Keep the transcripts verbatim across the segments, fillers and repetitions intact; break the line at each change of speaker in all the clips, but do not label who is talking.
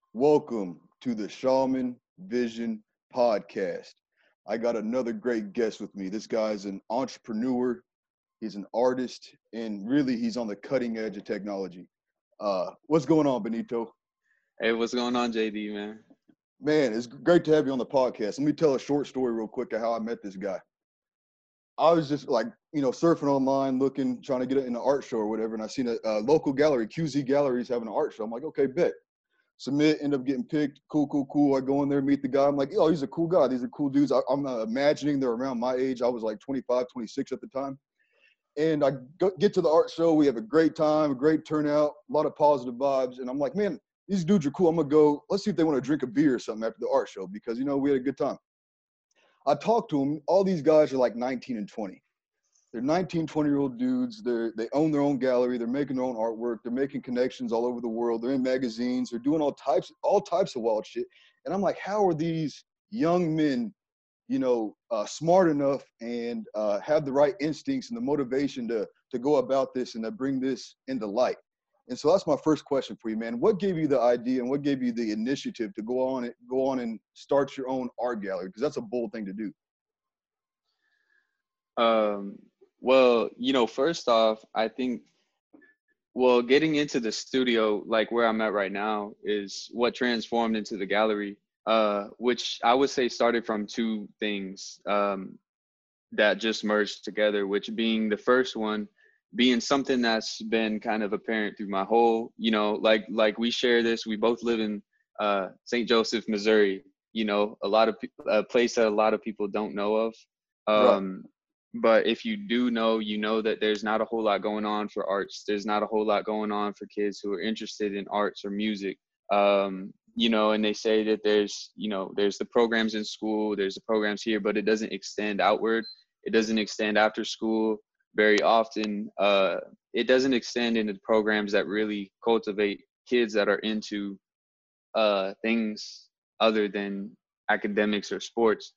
Welcome to the Shaman Vision Podcast. I got another great guest with me. This guy's an entrepreneur, he's an artist, and really he's on the cutting edge of technology. Uh, what's going on, Benito?
Hey, what's going on, J D, man?
Man, it's great to have you on the podcast. Let me tell a short story real quick of how I met this guy. I was just like, you know, surfing online, looking, trying to get it in an art show or whatever, and I seen a, a local gallery, Q Z Galleries, having an art show. I'm like, okay, bet. Submit, end up getting picked. Cool, cool, cool. I go in there, meet the guy. I'm like, oh, he's a cool guy. These are cool dudes. I, I'm uh, imagining they're around my age. I was like twenty-five, twenty-six at the time. And I go, get to the art show. We have a great time, a great turnout, a lot of positive vibes. And I'm like, man, these dudes are cool. I'm going to go. Let's see if they want to drink a beer or something after the art show because, you know, we had a good time. I talked to them. All these guys are like nineteen and twenty. They're nineteen, twenty-year-old dudes. They're, they own their own gallery. They're making their own artwork. They're making connections all over the world. They're in magazines. They're doing all types, all types of wild shit. And I'm like, how are these young men, you know, uh, smart enough and uh, have the right instincts and the motivation to to go about this and to bring this into light? And so that's my first question for you, man. What gave you the idea and what gave you the initiative to go on and go on and start your own art gallery? Because that's a bold thing to do.
Um, well, you know, first off, I think, well, getting into the studio, like where I'm at right now, is what transformed into the gallery, uh, which I would say started from two things um, that just merged together, which being the first one, being something that's been kind of apparent through my whole, you know, like like we share this. We both live in uh, Saint Joseph, Missouri. You know, a lot of a place that a lot of people don't know of.
Right.
Um, but if you do know, you know that there's not a whole lot going on for arts. There's not a whole lot going on for kids who are interested in arts or music. Um, you know, and they say that there's, you know, there's the programs in school, there's the programs here, but it doesn't extend outward. It doesn't extend after school very often. Uh, it doesn't extend into programs that really cultivate kids that are into uh, things other than academics or sports.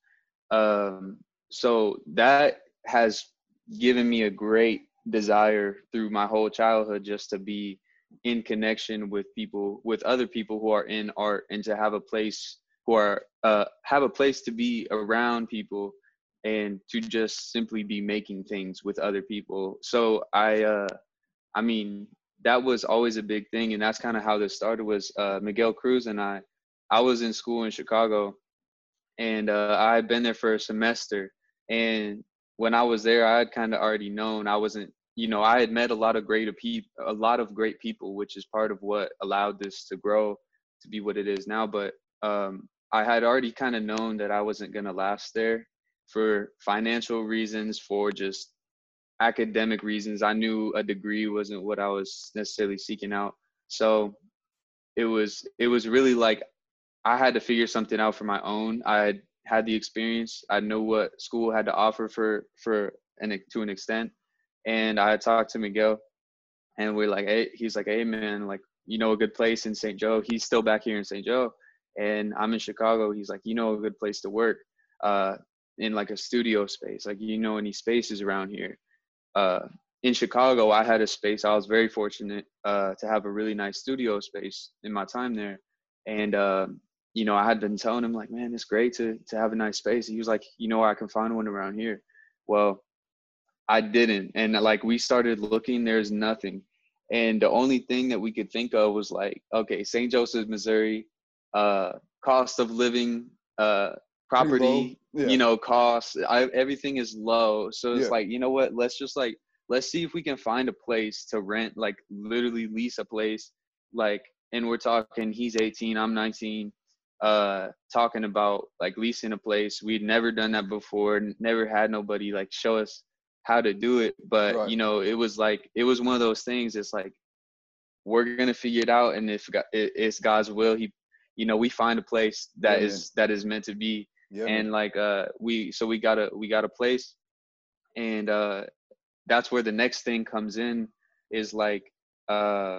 Um, so that has given me a great desire through my whole childhood just to be in connection with people, with other people who are in art, and to have a place who are uh, have a place to be around people and to just simply be making things with other people. So I, uh, I mean, that was always a big thing, and that's kind of how this started. Was uh, Miguel Cruz and I. I was in school in Chicago, and uh, I had been there for a semester. And when I was there, I had kind of already known I wasn't, you know, I had met a lot of great people, a lot of great people, which is part of what allowed this to grow to be what it is now. But um, I had already kind of known that I wasn't going to last there for financial reasons, for just academic reasons. I knew a degree wasn't what I was necessarily seeking out. So it was, it was really like I had to figure something out for my own. I had had the experience. I know what school had to offer for for an to an extent, and I had talked to Miguel, and we're like, hey, he's like, hey man, like you know a good place in Saint Joe. He's still back here in Saint Joe, and I'm in Chicago. He's like, you know a good place to work, uh, in like a studio space. Like you know any spaces around here. Uh, in Chicago, I had a space. I was very fortunate uh, to have a really nice studio space in my time there, and uh, you know, I had been telling him like, man, it's great to to have a nice space. He was like, you know, I can find one around here. Well, I didn't, and like we started looking, there's nothing, and the only thing that we could think of was like, okay, Saint Joseph, Missouri, uh, cost of living, uh,
Pretty low.
property, you
Yeah.
know, costs, I, everything is low. So it's
Yeah.
like, you know what? Let's just like let's see if we can find a place to rent, like literally lease a place, like, and we're talking, he's eighteen, I'm nineteen, uh, talking about like leasing a place. We'd never done that before, never had nobody like show us how to do it. But
Right.
you know, it was like it was one of those things. It's like we're gonna figure it out, and if it's God's will, He, you know, we find a place
Yeah,
that
man.
is that is meant to be.
Yeah, man.
And like uh, we so we got a we got a place, and uh, that's where the next thing comes in. Is like uh,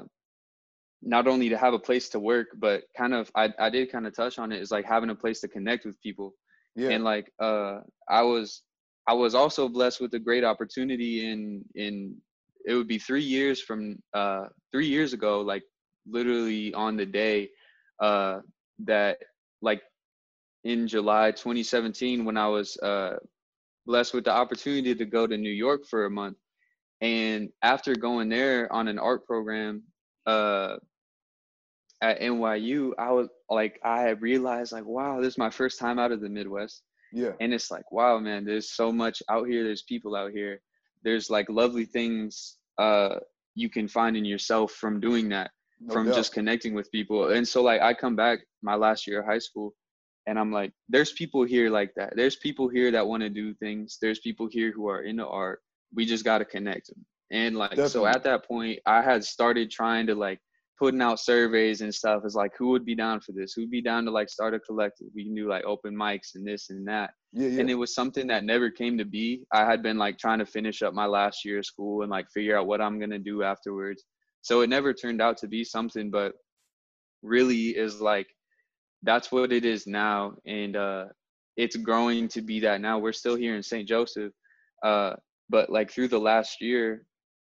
not only to have a place to work, but kind of I I did kind of touch on it. Is like having a place to connect with people,
Yeah.
and like uh, I was I was also blessed with a great opportunity in in it would be three years from uh three years ago, like literally on the day. uh, that like in July twenty seventeen, when I was uh, blessed with the opportunity to go to New York for a month. And after going there on an art program uh, at N Y U, I was like, I realized like, wow, this is my first time out of the Midwest.
Yeah.
And it's like, wow, man, there's so much out here. There's people out here. There's like lovely things uh, you can find in yourself from doing that,
No
from
doubt.
just connecting with people. And so like, I come back my last year of high school, and I'm like, there's people here like that. There's people here that want to do things. There's people here who are into art. We just got to connect them. And like,
Definitely.
so at that point, I had started trying to like putting out surveys and stuff. It's like, who would be down for this? Who'd be down to like start a collective? We can do like open mics and this and that.
Yeah, yeah.
And it was something that never came to be. I had been like trying to finish up my last year of school and like figure out what I'm going to do afterwards. So it never turned out to be something, but really is like, that's what it is now. And uh, it's growing to be that now. We're still here in Saint Joseph. Uh, but like through the last year,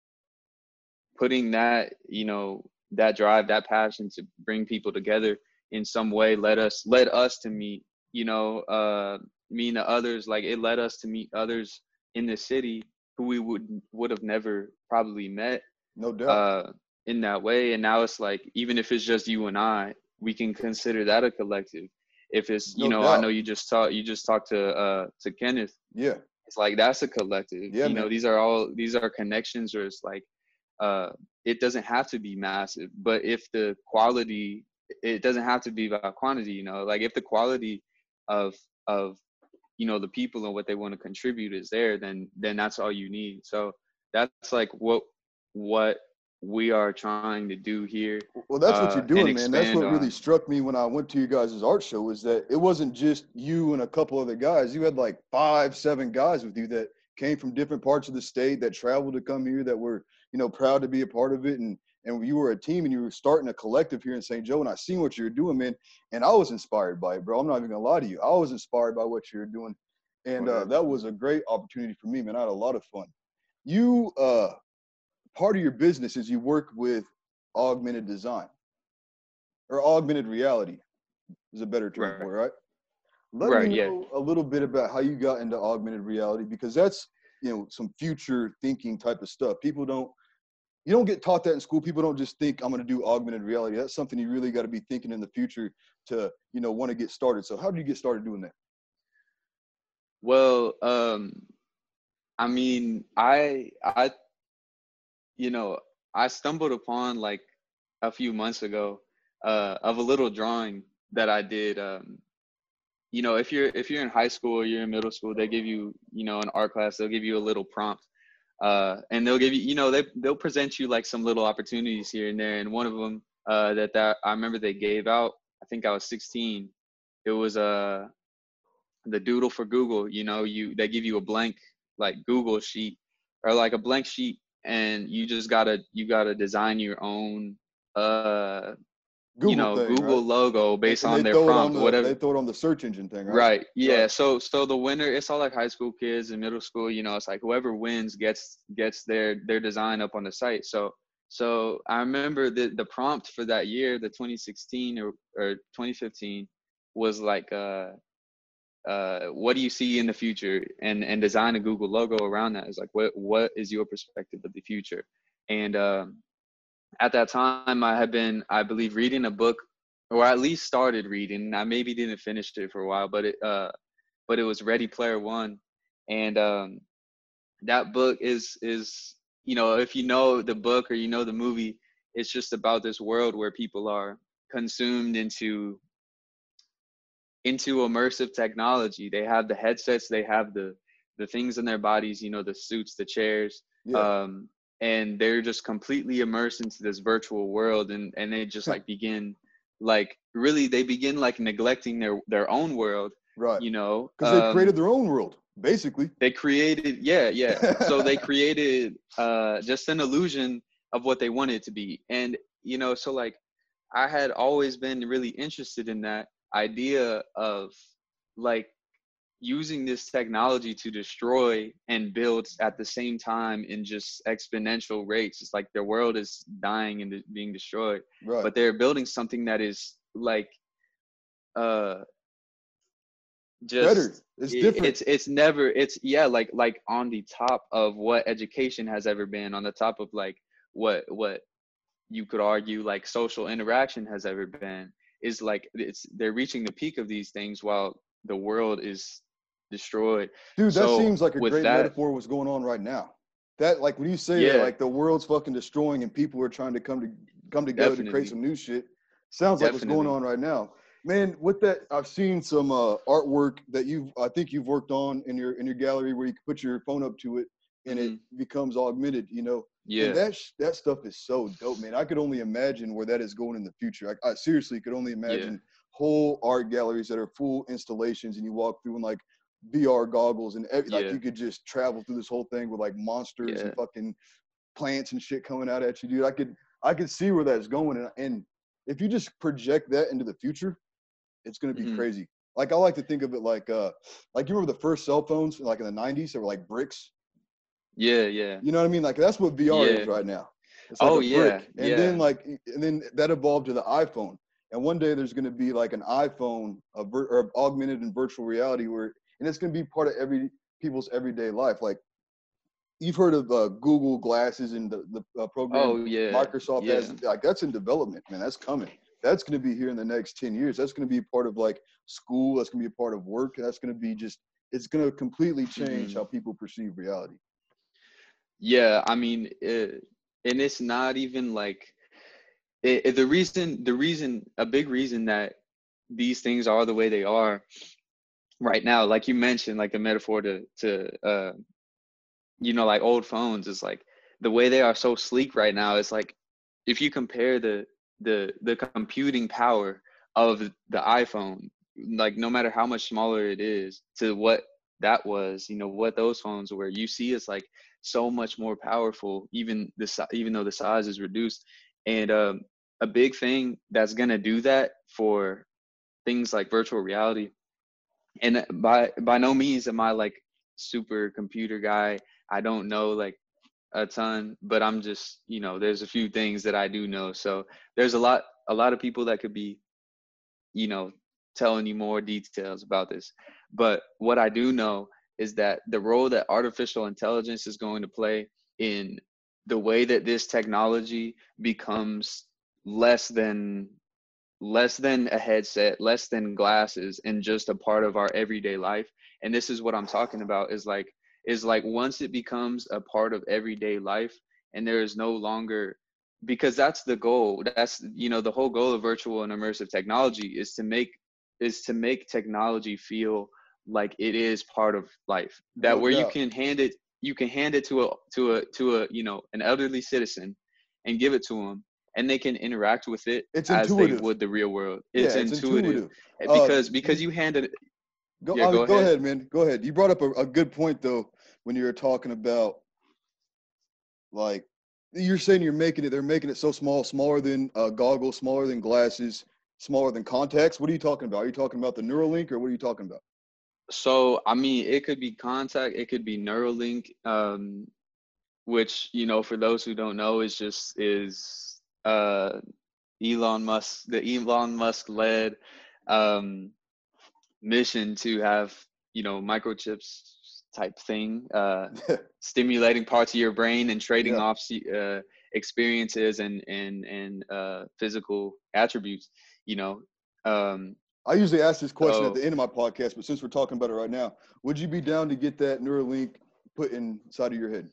putting that, you know, that drive, that passion to bring people together in some way led us, led us to meet, you know, uh, me and the others. Like it led us to meet others in the city who we would, would have never probably met.
No doubt.
Uh, in that way. And now it's like, even if it's just you and I, we can consider that a collective. If it's, you
No
know,
doubt.
I know you just talked, you just talked to, uh, to Kenneth.
Yeah.
It's like, that's a collective.
Yeah,
you
man.
know, these are all, these are connections, or it's like, uh, it doesn't have to be massive, but if the quality, it doesn't have to be about quantity, you know, like if the quality of, of, you know, the people and what they want to contribute is there, then, then that's all you need. So that's like what, what, we are trying to do here.
Well, that's what
uh,
you're doing,
and
man. That's what
expand
really
on.
struck me when I went to you guys' art show, is that it wasn't just you and a couple other guys. You had like five, seven guys with you that came from different parts of the state, that traveled to come here, that were, you know, proud to be a part of it. And and you were a team, and you were starting a collective here in Saint Joe. And I seen what you were doing, man. And I was inspired by it, bro. I'm not even gonna lie to you. I was inspired by what you were doing. And uh, that was a great opportunity for me, man. I had a lot of fun. You, uh, part of your business is you work with augmented design, or augmented reality is a better term
Right.
for it, right? Let
Right,
me
yeah.
know a little bit about how you got into augmented reality, because that's, you know, some future thinking type of stuff. People don't, you don't get taught that in school. People don't just think I'm going to do augmented reality. That's something you really got to be thinking in the future to, you know, want to get started. So how did you get started doing that?
Well, um, I mean, I, I, you know, I stumbled upon like a few months ago uh, of a little drawing that I did. Um, you know, if you're if you're in high school or you're in middle school, they give you, you know, an art class. They'll give you a little prompt, uh, and they'll give you, you know, they they'll present you like some little opportunities here and there. And one of them uh, that that I remember they gave out, I think I was sixteen. It was uh the doodle for Google. You know, you they give you a blank like Google sheet, or like a blank sheet, and you just gotta you gotta design your own uh
Google
you know
thing,
Google
right?
logo based
And
on
they
their
throw it on
prompt,
the
whatever.
they throw it on the search engine thing, right?
Right. Yeah.
Right.
So so the winner, it's all like high school kids and middle school, you know, it's like whoever wins gets gets their their design up on the site. So so I remember the the prompt for that year, the twenty sixteen or, or twenty fifteen, was like uh uh what do you see in the future, and and design a Google logo around that. Is like, what what is your perspective of the future? And um at that time I had been, I believe, reading a book, or at least started reading. I maybe didn't finish it for a while, but it uh but it was Ready Player One. And um that book is is you know, if you know the book or you know the movie, it's just about this world where people are consumed into into immersive technology. They have the headsets, they have the the things in their bodies, you know, the suits, the chairs,
Yeah.
um, and they're just completely immersed into this virtual world, and and they just like begin, like really they begin like neglecting their their own world,
Right.
you know,
Because they
um,
created their own world, basically.
they created, yeah, yeah. So they created uh, just an illusion of what they wanted it to be, and you know, so like I had always been really interested in that idea of like using this technology to destroy and build at the same time in just exponential rates. It's like their world is dying and being destroyed,
Right.
but they're building something that is like uh
Better.
just
It's
it,
different.
it's it's never it's yeah like like on the top of what education has ever been, on the top of like what what you could argue like social interaction has ever been, is like it's they're reaching the peak of these things while the world is destroyed.
Dude, that
So
seems like a
with
great
that,
metaphor what's going on right now. That, like, when you say that,
yeah,
like, the world's fucking destroying and people are trying to come to come together to create
definitely,
some new shit, sounds like what's going
definitely.
on right now. Man, with that, I've seen some uh, artwork that you've, I think you've worked on in your in your gallery where you can put your phone up to it and it
Hmm.
becomes augmented, you know. And
Yeah,
that sh- that stuff is so dope, man. I could only imagine where that is going in the future. I, I seriously could only
yeah,
imagine whole art galleries that are full installations, and you walk through and like V R goggles and every, like
yeah,
you could just travel through this whole thing with like monsters
yeah.
and fucking plants and shit coming out at you, dude. I could I could see where that's going, and, and if you just project that into the future, it's gonna be
Hmm.
crazy. Like I like to think of it like uh like you remember the first cell phones like in the nineties that were like bricks.
Yeah, yeah,
You know what I mean? Like that's what V R is
yeah.
right now. It's like
Oh
a
yeah,
brick, and then
yeah.
like and then that evolved to the iPhone. And one day there's going to be like an iPhone, a vir- or augmented and virtual reality, where and it's going to be part of every people's everyday life. Like you've heard of uh, Google Glasses and the the uh, program
Oh yeah,
Microsoft
yeah.
has. Like that's in development, man. That's coming. That's going to be here in the next ten years. That's going to be part of like school. That's going to be a part of work. That's going to be just. It's going to completely change
Hmm.
how people perceive reality.
Yeah, I mean, it, and it's not even like it, it- the reason. The reason, a big reason that these things are the way they are right now, like you mentioned, like the metaphor to to uh, you know, like old phones is like the way they are so sleek right now. It's like if you compare the the the computing power of the iPhone, like no matter how much smaller it is, to what that was, you know, what those phones were, you see it's like so much more powerful, even the si- even though the size is reduced. And um, a big thing that's gonna do that for things like virtual reality, and by by no means am I like super computer guy. I don't know like a ton, but I'm just, you know, there's a few things that I do know. So there's a lot a lot of people that could be, you know, telling you more details about this. But what I do know is that the role that artificial intelligence is going to play in the way that this technology becomes less than less than a headset, less than glasses, and just a part of our everyday life. And this is what I'm talking about is like is like once it becomes a part of everyday life and there is no longer, because that's the goal. That's, you know, the whole goal of virtual and immersive technology is to make is to make technology feel like it is part of life. That
No
where you
doubt.
can hand it you can hand it to a to a to a, you know, an elderly citizen and give it to them, and they can interact with it
It's
as they
intuitive.
would the real world.
Yeah,
It's
it's
intuitive.
intuitive.
Eh,
Uh,
because because
you
you hand it.
go.
Yeah,
Uh,
go
go
ahead.
ahead, man. Go ahead. You brought up a, a good point though when you were talking about like you're saying you're making it. They're making it so small, smaller than uh, goggles, smaller than glasses, smaller than contacts. What are you talking about? Are you talking about the Neuralink, or what are you talking about?
So I mean, it could be contact, it could be Neuralink, um, which, you know, for those who don't know, is just is uh Elon Musk, the Elon Musk led um mission to have, you know, microchips type thing, uh, stimulating parts of your brain and trading
Yeah.
off uh, experiences and and and uh, physical attributes. You know, um,
I usually ask this question at
so
the end of my podcast, but since we're talking about it right now, would you be down to get that Neuralink put inside of your head?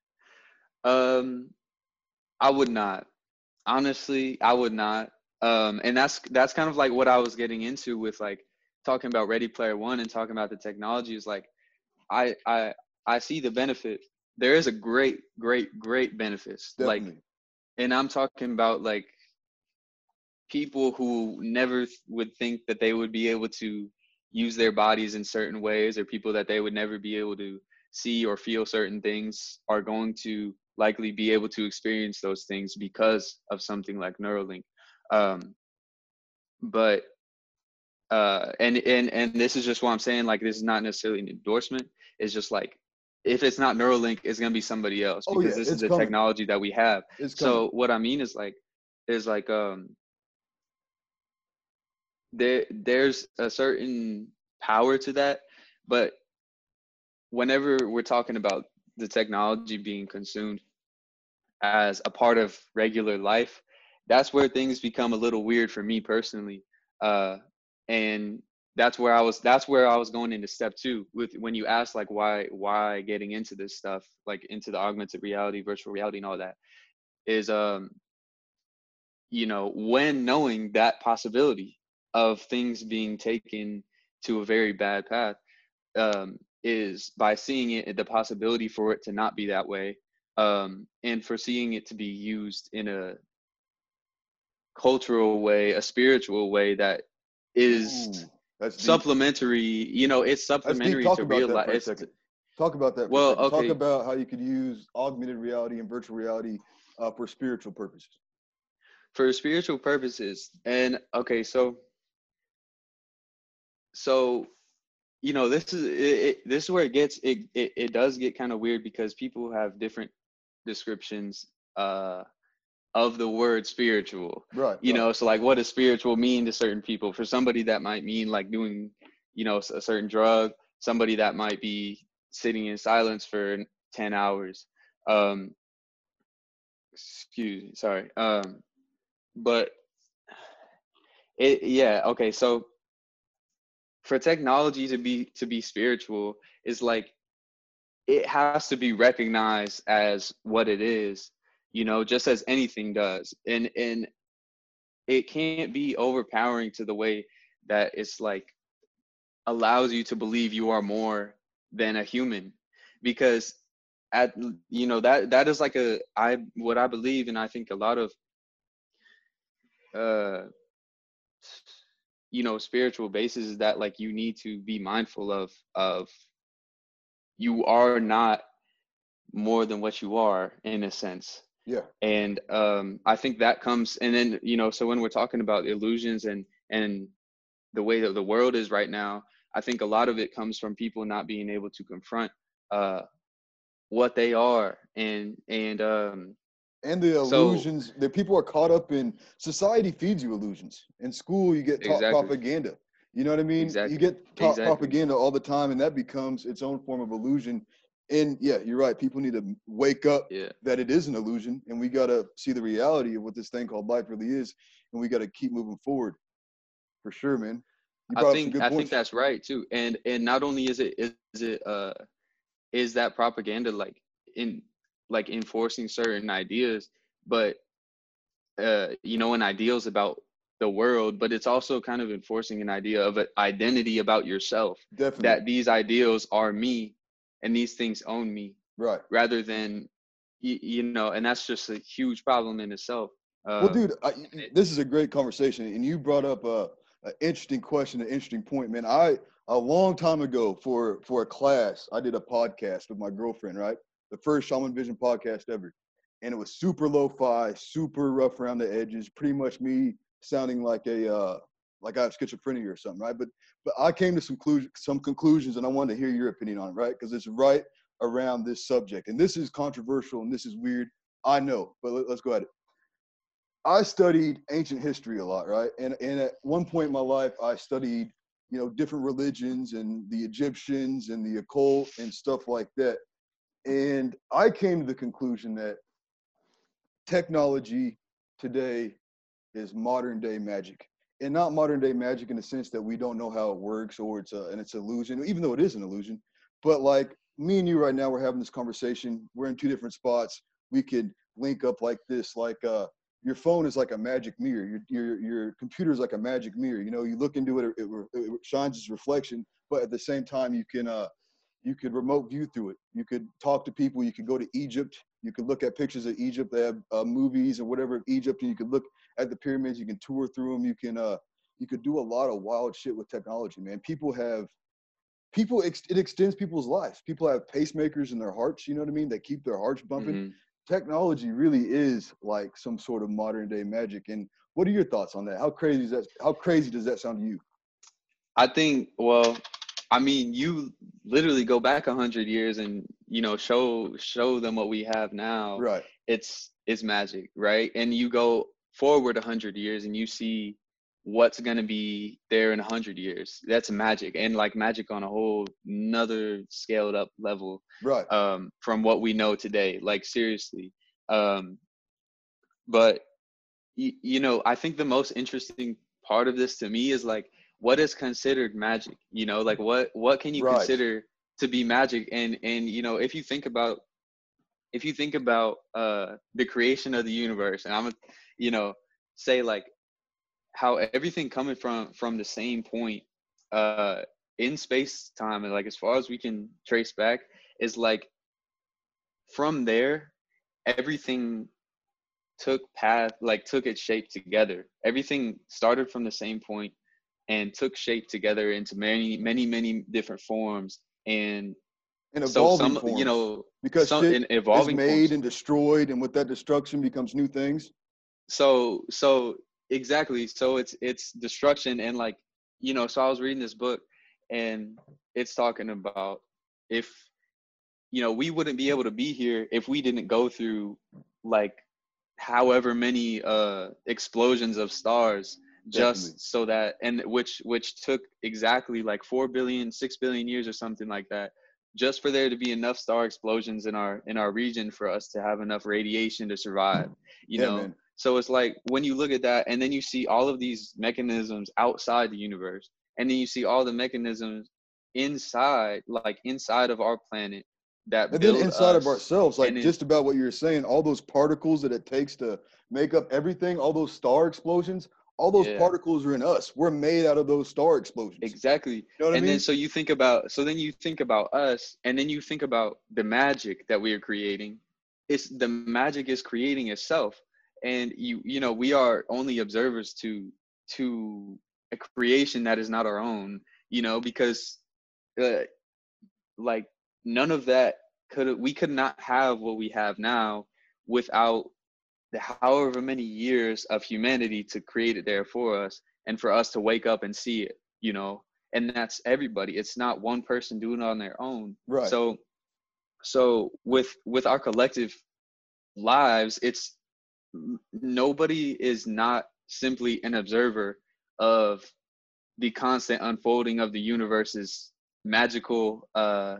um, I would not. Honestly, I would not. Um, and that's that's kind of like what I was getting into with like talking about Ready Player One and talking about the technology is like I I I see the benefit. There is a great, great, great benefits. Like,
Definitely.
and I'm talking about like people who never th- would think that they would be able to use their bodies in certain ways, or people that they would never be able to see or feel certain things, are going to likely be able to experience those things because of something like Neuralink. Um, but uh, and and and this is just what I'm saying. Like, this is not necessarily an endorsement. It's just like, if it's not Neuralink, it's gonna be somebody else,
Oh
because
yeah,
this is
it's
the
coming.
technology that we have.
It's coming.
So what I mean is like, is like um there there's a certain power to that, but whenever we're talking about the technology being consumed as a part of regular life, that's where things become a little weird for me personally. Uh, and that's where I was that's where I was going into step two with when you asked like why why getting into this stuff, like into the augmented reality, virtual reality and all that, is um you know, when knowing that possibility of things being taken to a very bad path, um, is by seeing it, the possibility for it to not be that way, um, and for seeing it to be used in a cultural way, a spiritual way that is
Ooh, that's deep.
supplementary. You know, it's
That's deep.
supplementary
Talk
to
about
real
that
life.
for a
It's
second. Talk about that for a
well,
second. Talk
okay.
about how you could use augmented reality and virtual reality uh, for spiritual purposes.
For spiritual purposes, and okay, so so you know, this is it, it, this is where it gets it it, it does get kind of weird because people have different descriptions uh of the word spiritual.
Right,
You
right.
know, so like what does spiritual mean to certain people? For somebody that might mean like doing, you know, a certain drug, somebody that might be sitting in silence for ten hours. Um excuse me, sorry. Um but it yeah, okay, so for technology to be to be spiritual is like it has to be recognized as what it is, you know, just as anything does. And and it can't be overpowering to the way that it's like allows you to believe you are more than a human. Because at you know that that is like a I what I believe, and I think a lot of uh you know spiritual basis is that like you need to be mindful of of you are not more than what you are in a sense.
Yeah.
And um I think that comes, and then you know so when we're talking about illusions and and the way that the world is right now, I think a lot of it comes from people not being able to confront uh what they are. and and um
And the
so
illusions that people are caught up in. Society feeds you illusions. In school, you get taught
exactly,
propaganda. You know what I mean? You
exactly,
get taught
exactly,
propaganda all the time, and that becomes its own form of illusion. And yeah, you're right. People need to wake up
yeah.
that it is an illusion, and we got to see the reality of what this thing called life really is, and we got to keep moving forward for sure, man. You
I
brought up some
think
good
I think
points.
that's right too. And and not only is it is it uh is that propaganda like in like enforcing certain ideas, but uh you know an ideals about the world, but it's also kind of enforcing an idea of an identity about yourself,
Definitely.
that these ideals are me and these things own me,
Right.
rather than you, you know and that's just a huge problem in itself.
Well,
um
dude, I, this is a great conversation, and you brought up a, a interesting question, an interesting point, man. I a long time ago for for a class, I did a podcast with my girlfriend, right? The first Shaman Vision podcast ever, and it was super lo-fi, super rough around the edges, pretty much me sounding like a uh, like I have schizophrenia or something, right? But but I came to some conclusion, some conclusions, and I wanted to hear your opinion on it, right? Because it's right around this subject, and this is controversial and this is weird, I know, but let, let's go at it. I studied ancient history a lot, right? And and at one point in my life, I studied, you know, different religions and the Egyptians and the occult and stuff like that. And I came to the conclusion that technology today is modern day magic. And not modern day magic in the sense that we don't know how it works or it's a and it's an illusion, even though it is an illusion. But like me and you right now, we're having this conversation. We're in two different spots. We could link up like this, like uh your phone is like a magic mirror. Your your your computer is like a magic mirror. You know, you look into it, it, it shines its reflection, but at the same time, you can uh you could remote view through it. You could talk to people. You could go to Egypt. You could look at pictures of Egypt. They have uh, movies or whatever of Egypt, and you could look at the pyramids. You can tour through them. You can uh you could do a lot of wild shit with technology, man. People have people it extends people's lives. People have pacemakers in their hearts. You know what I mean? That keep their hearts bumping.
hmm
Technology really is like some sort of modern day magic. And what are your thoughts on that? How crazy is that? How crazy does that sound to you?
I think, well, I mean, you literally go back a hundred years and you know show show them what we have now.
Right.
It's it's magic, right? And you go forward a hundred years and you see what's going to be there in a hundred years. That's magic, and like magic on a whole another scaled up level,
Right.
um, from what we know today. Like seriously. Um, but you, you know, I think the most interesting part of this to me is like, what is considered magic? You know, like what, what can you
Right.
consider to be magic? And, and, you know, if you think about, if you think about, uh, the creation of the universe, and I'm, you know, say like how everything coming from, from the same point, uh, in space time, and like, as far as we can trace back, is like, from there, everything took path, like took its shape together. Everything started from the same point and took shape together into many, many, many different forms. And
In
so
evolving
some, you
forms,
know,
because
some
shit
in
is
evolving
made
forms.
and destroyed, and with that destruction becomes new things.
So, so exactly. So it's, it's destruction. And like, you know, so I was reading this book, and it's talking about if, you know, we wouldn't be able to be here if we didn't go through like however many uh explosions of stars,
Definitely.
just so that, and which which took exactly like four billion, six billion years or something like that, just for there to be enough star explosions in our in our region for us to have enough radiation to survive, you
Yeah,
know.
man.
So it's like when you look at that, and then you see all of these mechanisms outside the universe, and then you see all the mechanisms inside, like inside of our planet, that
And then
build
inside of
us.
ourselves,
And
like
then
just about what you were saying, all those particles that it takes to make up everything, all those star explosions, all those
yeah,
particles are in us. We're made out of those star explosions.
exactly.
You know what I
And then
mean?
so you think about, so then you think about us, and then you think about the magic that we are creating. It's the magic is creating itself. And you you know, we are only observers to to a creation that is not our own, you know, because uh, like none of that could, we could not have what we have now without the however many years of humanity to create it there for us, and for us to wake up and see it, you know. And that's everybody. It's not one person doing it on their own.
Right.
So so with with our collective lives, it's nobody is not simply an observer of the constant unfolding of the universe's magical uh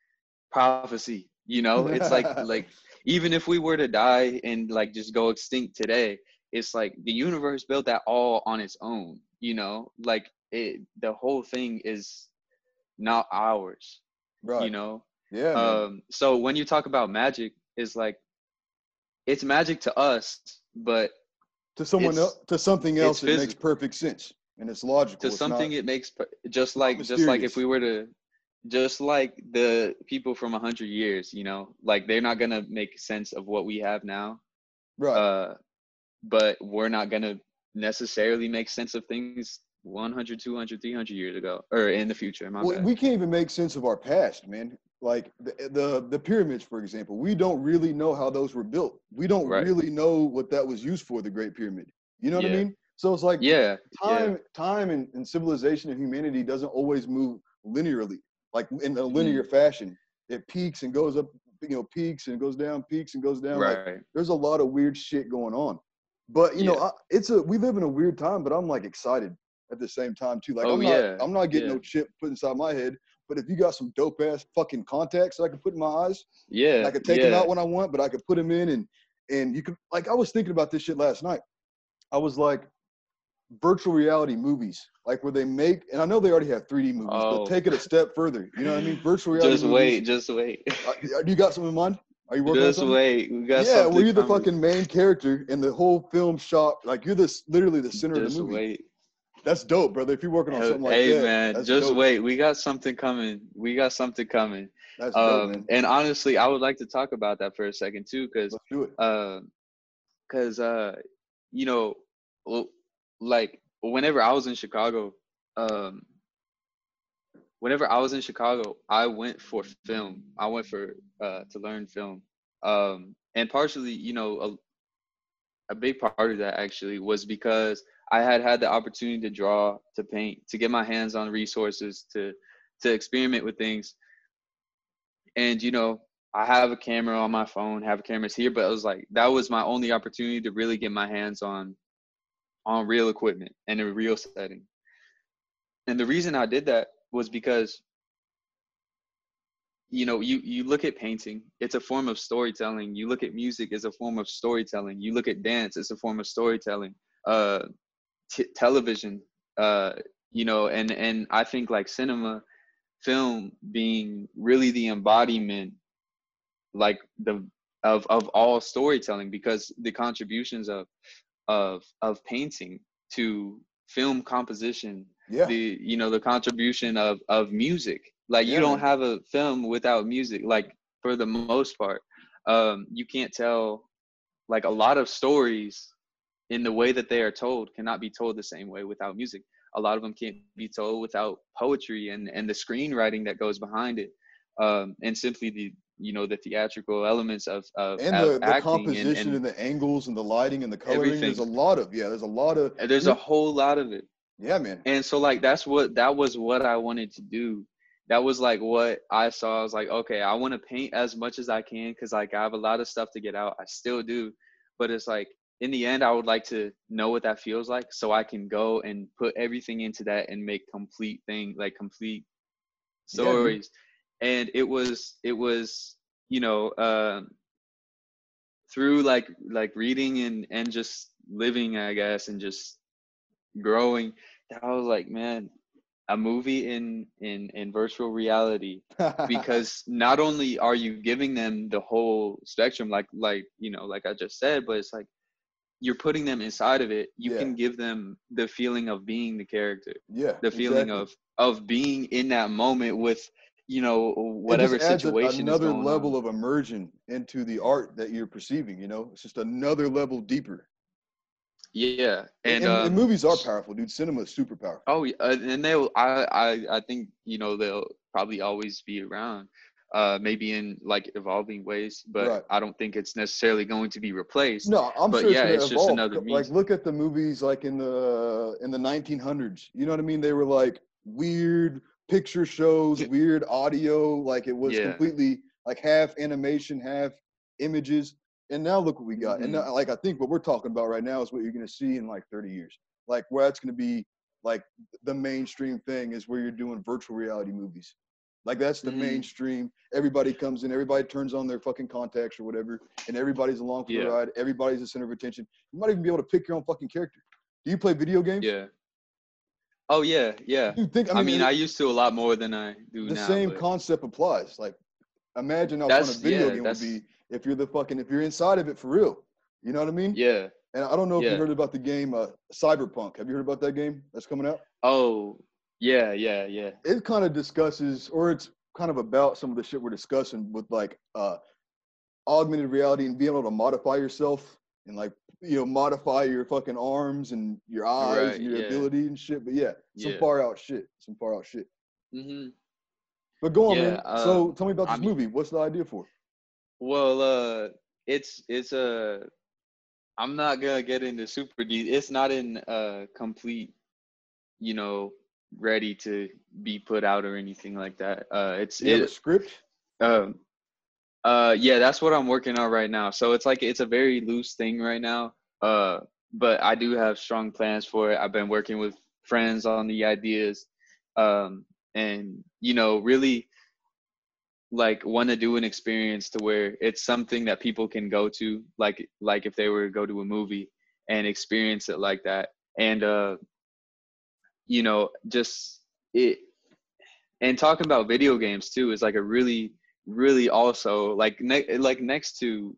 prophecy, you know. It's like like even if we were to die and like just go extinct today, it's like the universe built that all on its own, you know. Like it, the whole thing is not ours, you
Right.
know.
Yeah, man.
Um so when you talk about magic, it's like it's magic to us, but
To someone else,
it's
to something
it's
else, it makes
physical.
perfect sense and it's
To
logical. It's not,
something it makes per- just
not
like just like if
mysterious.
we were to, just like the people from a hundred years, you know, like they're not gonna make sense of what we have now,
Right.
uh but we're not gonna necessarily make sense of things one hundred, two hundred, three hundred years ago, or in the future. My
Well,
bad.
we can't even make sense of our past, man. Like the, the the pyramids, for example, we don't really know how those were built. We don't
Right.
really know what that was used for, the Great Pyramid. You know what I
Yeah.
mean? So it's like
Yeah. Yeah.
time, time, and, and civilization and humanity doesn't always move linearly, like in a linear
Mm,
fashion. It peaks and goes up, you know, peaks and goes down, peaks and goes down. Like
right.
there's a lot of weird shit going on. But you know,
Yeah.
I, it's a we live in a weird time, but I'm like excited at the same time too. Like
Oh
I'm not
yeah.
I'm not getting
Yeah.
no chip put inside my head. But if you got some dope ass fucking contacts that I could put in my eyes, and I
Yeah.
could take them
Yeah.
out when I want, but I could put them in, and and you could, like, I was thinking about this shit last night. I was like, virtual reality movies, like where they make, and I know they already have three D movies, but
Oh.
take it a step further. You know what I mean? Virtual reality
Just
movies.
wait. Just wait.
Uh, do you got something in mind? Are you working on
Just
something?
wait. We got
Yeah, where
something
you're the
coming.
fucking main character and the whole film shot, like you're this literally the center of the
Just
movie.
wait.
That's dope, brother. If you're working on
Hey
something like
hey,
that,
man,
that's
just
dope.
wait. We got something coming. We got something coming.
That's dope,
Um,
man.
and honestly, I would like to talk about that for a second too, because,
Let's do it.
uh, because uh, you know, l- like whenever I was in Chicago, um, whenever I was in Chicago, I went for film. I went for uh to learn film. Um, and partially, you know, a big part of that actually was because I had had the opportunity to draw, to paint, to get my hands on resources, to to experiment with things. And you know, I have a camera on my phone, have cameras here, but it was like that was my only opportunity to really get my hands on on real equipment and a real setting. And the reason I did that was because, you know, you, you look at painting, it's a form of storytelling. You look at music as a form of storytelling. You look at dance, it's a form of storytelling. Uh, t- television, uh, you know, and, and I think like cinema, film being really the embodiment, like the, of, of all storytelling, because the contributions of, of, of painting to film composition,
Yeah.
the, you know, the contribution of, of music. Like
Yeah,
you don't
man.
have a film without music, like for the most part. Um, you can't tell, like a lot of stories in the way that they are told cannot be told the same way without music. A lot of them can't be told without poetry and, and the screenwriting that goes behind it. Um, and simply the, you know, the theatrical elements of, of,
And
of
the the
acting and,
composition
and
and the angles and the lighting and the coloring. There's a
everything.
lot of yeah. There's a lot of
There's a whole lot of it.
yeah, man.
And so like that's what that was what I wanted to do. That was like what I saw. I was like, okay, I want to paint as much as I can because like I have a lot of stuff to get out. I still do, but it's like in the end, I would like to know what that feels like so I can go and put everything into that and make complete thing, like complete
Yeah, dude.
stories. And it was it was you know um, through like like reading and and just living, I guess, and just growing. I was like, man, a movie in in in virtual reality, because not only are you giving them the whole spectrum, like like you know like I just said, but it's like you're putting them inside of it. You
Yeah.
can give them the feeling of being the character,
Yeah,
the feeling
exactly.
of of being in that moment with, you know,
It just
whatever
adds a,
situation is
another
going
level
on.
of immersion into the art that you're perceiving. You know, it's just another level deeper.
Yeah,
And,
and
and, and
um
movies are powerful, dude. Cinema is super powerful.
oh yeah, uh, and they'll I I I think, you know, they'll probably always be around, uh maybe in like evolving ways, but
Right.
I don't think it's necessarily going to be replaced.
No, I'm
But
sure it's
yeah,
gonna
it's just
evolve.
another
Like,
means.
look at the movies like in the in the nineteen hundreds. You know what I mean? They were like weird picture shows, weird audio. Like it was
Yeah.
completely like half animation, half images. And now look what we got. And
Hmm.
now, like I think what we're talking about right now is what you're gonna see in like thirty years. Like where that's gonna be like the mainstream thing is where you're doing virtual reality movies. Like that's the
Hmm.
mainstream. Everybody comes in, everybody turns on their fucking contacts or whatever, and everybody's along for the
Yeah.
ride. Everybody's the center of attention. You might even be able to pick your own fucking character. Do you play video games?
Yeah. Oh yeah, yeah.
You think? I
I
mean,
mean, I
it,
used to a lot more than I do
the
now,
same
but
concept applies. Like, imagine how fun a
that's
video
yeah,
game would
that's
be if you're the fucking if you're inside of it for real. You know what I mean?
yeah,
And I don't know if you
yeah.
heard about the game uh, Cyberpunk. Have you heard about that game that's coming out?
Oh, yeah, yeah, yeah.
It kind of discusses, or it's kind of about some of the shit we're discussing with like uh, augmented reality and being able to modify yourself and like you know modify your fucking arms and your eyes
Right,
and your
yeah,
ability and shit. But yeah, some
yeah.
far out shit. Some far out shit.
Hmm.
But go on,
Yeah,
man. So
um,
tell me about
I
this
mean,
movie. What's the idea for it?
well, uh, it's it's a. I'm not gonna get into super deep. It's not in uh complete, you know, ready to be put out or anything like that. Uh, it's
Do you have a
it.
script?
Um, uh, yeah, that's what I'm working on right now. So it's like it's a very loose thing right now. Uh, but I do have strong plans for it. I've been working with friends on the ideas, um, and you know, really like want to do an experience to where it's something that people can go to, like like if they were to go to a movie and experience it like that. And uh, you know, just it. And talking about video games too is like a really, really also like ne- like next to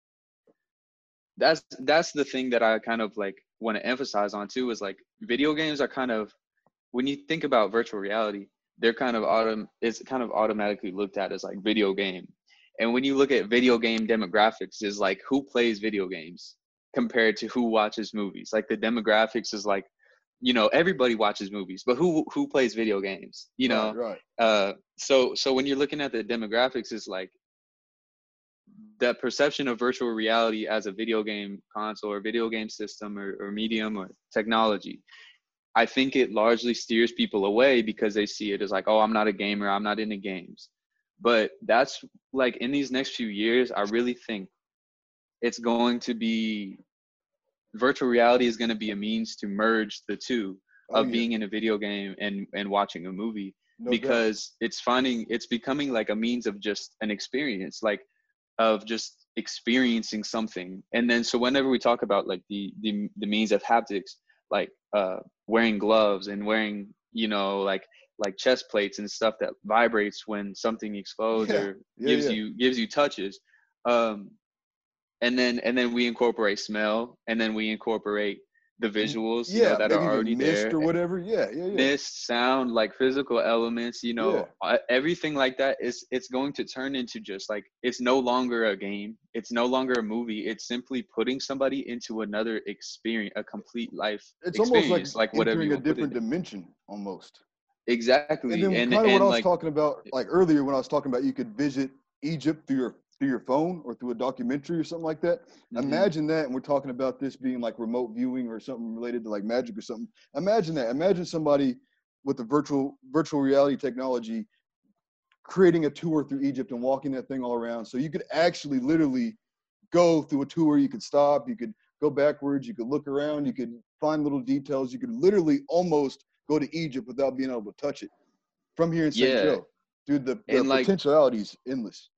that's that's the thing that I kind of like want to emphasize on too is like video games are kind of, when you think about virtual reality, they're kind of autom it's kind of automatically looked at as like video game. And when you look at video game demographics, is like who plays video games compared to who watches movies. Like the demographics is like, you know, everybody watches movies, but who who plays video games, you
Right,
know?
right.
Uh so so when you're looking at the demographics, is like the perception of virtual reality as a video game console or video game system or, or medium or technology. I think it largely steers people away because they see it as like, oh, I'm not a gamer, I'm not into games. But that's like in these next few years, I really think it's going to be virtual reality is going to be a means to merge the two
Oh
of
yeah,
being in a video game and and watching a movie,
no doubt.
because it's finding it's becoming like a means of just an experience, like of just experiencing something. And then so whenever we talk about like the the, the means of haptics, like uh wearing gloves and wearing, you know, like like chest plates and stuff that vibrates when something explodes
Yeah,
or
yeah,
gives
yeah.
you gives you touches. um and then and then we incorporate smell, and then we incorporate the
M-
visuals, you know,
Yeah,
that are
maybe
already
even mist
there.
or whatever. Yeah, yeah, yeah,
Mist, sound, like physical elements, you
yeah.
know, uh, everything like that is it's going to turn into just like, it's no longer a game, it's no longer a movie, it's simply putting somebody into another experience, a complete life
It's almost like
experience, like whatever you
entering a
will put it
different
in.
dimension almost. And
Exactly.
then
and
kind of what I
and
was
like,
talking about like earlier when I was talking about you could visit Egypt through your through your phone or through a documentary or something like that.
hmm
Imagine that, and we're talking about this being like remote viewing or something related to like magic or something. Imagine that. Imagine somebody with the virtual virtual reality technology creating a tour through Egypt and walking that thing all around. So you could actually literally go through a tour. You could stop. You could go backwards. You could look around. You could find little details. You could literally almost go to Egypt without being able to touch it from here in Saint
yeah.
Joe. Dude, the, the
And like,
potentiality is endless.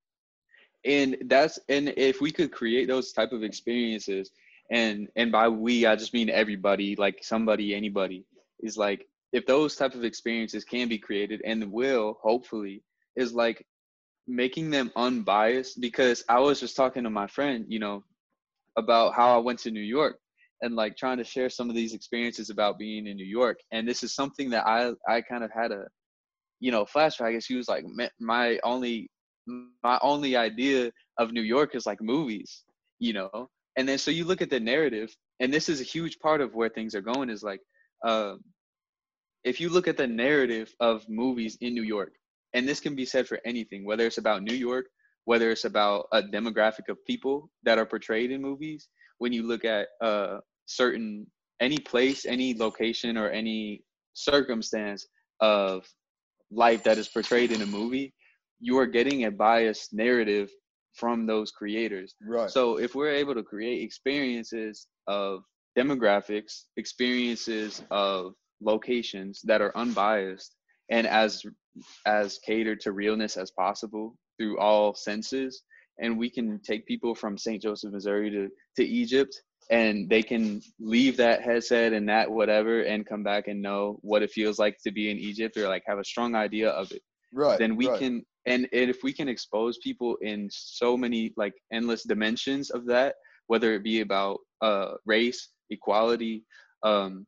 and that's and if we could create those type of experiences, and and by we I just mean everybody, like somebody, anybody, is like, if those type of experiences can be created, and will hopefully, is like making them unbiased. Because I was just talking to my friend, you know, about how I went to New York, and like trying to share some of these experiences about being in New York. And this is something that I I kind of had a, you know, flashback. I guess he was like, my only my only idea of New York is like movies, you know. And then so you look at the narrative, and this is a huge part of where things are going, is like, um, if you look at the narrative of movies in New York, and this can be said for anything, whether it's about New York, whether it's about a demographic of people that are portrayed in movies, when you look at uh, certain, any place, any location, or any circumstance of life that is portrayed in a movie, you are getting a biased narrative from those creators.
Right.
So if we're able to create experiences of demographics, experiences of locations that are unbiased, and as as catered to realness as possible through all senses, and we can take people from Saint Joseph, Missouri to to Egypt, and they can leave that headset and that whatever and come back and know what it feels like to be in Egypt, or like have a strong idea of it,
Right.
then we
Right.
can, and, and if we can expose people in so many like endless dimensions of that, whether it be about uh race, equality, um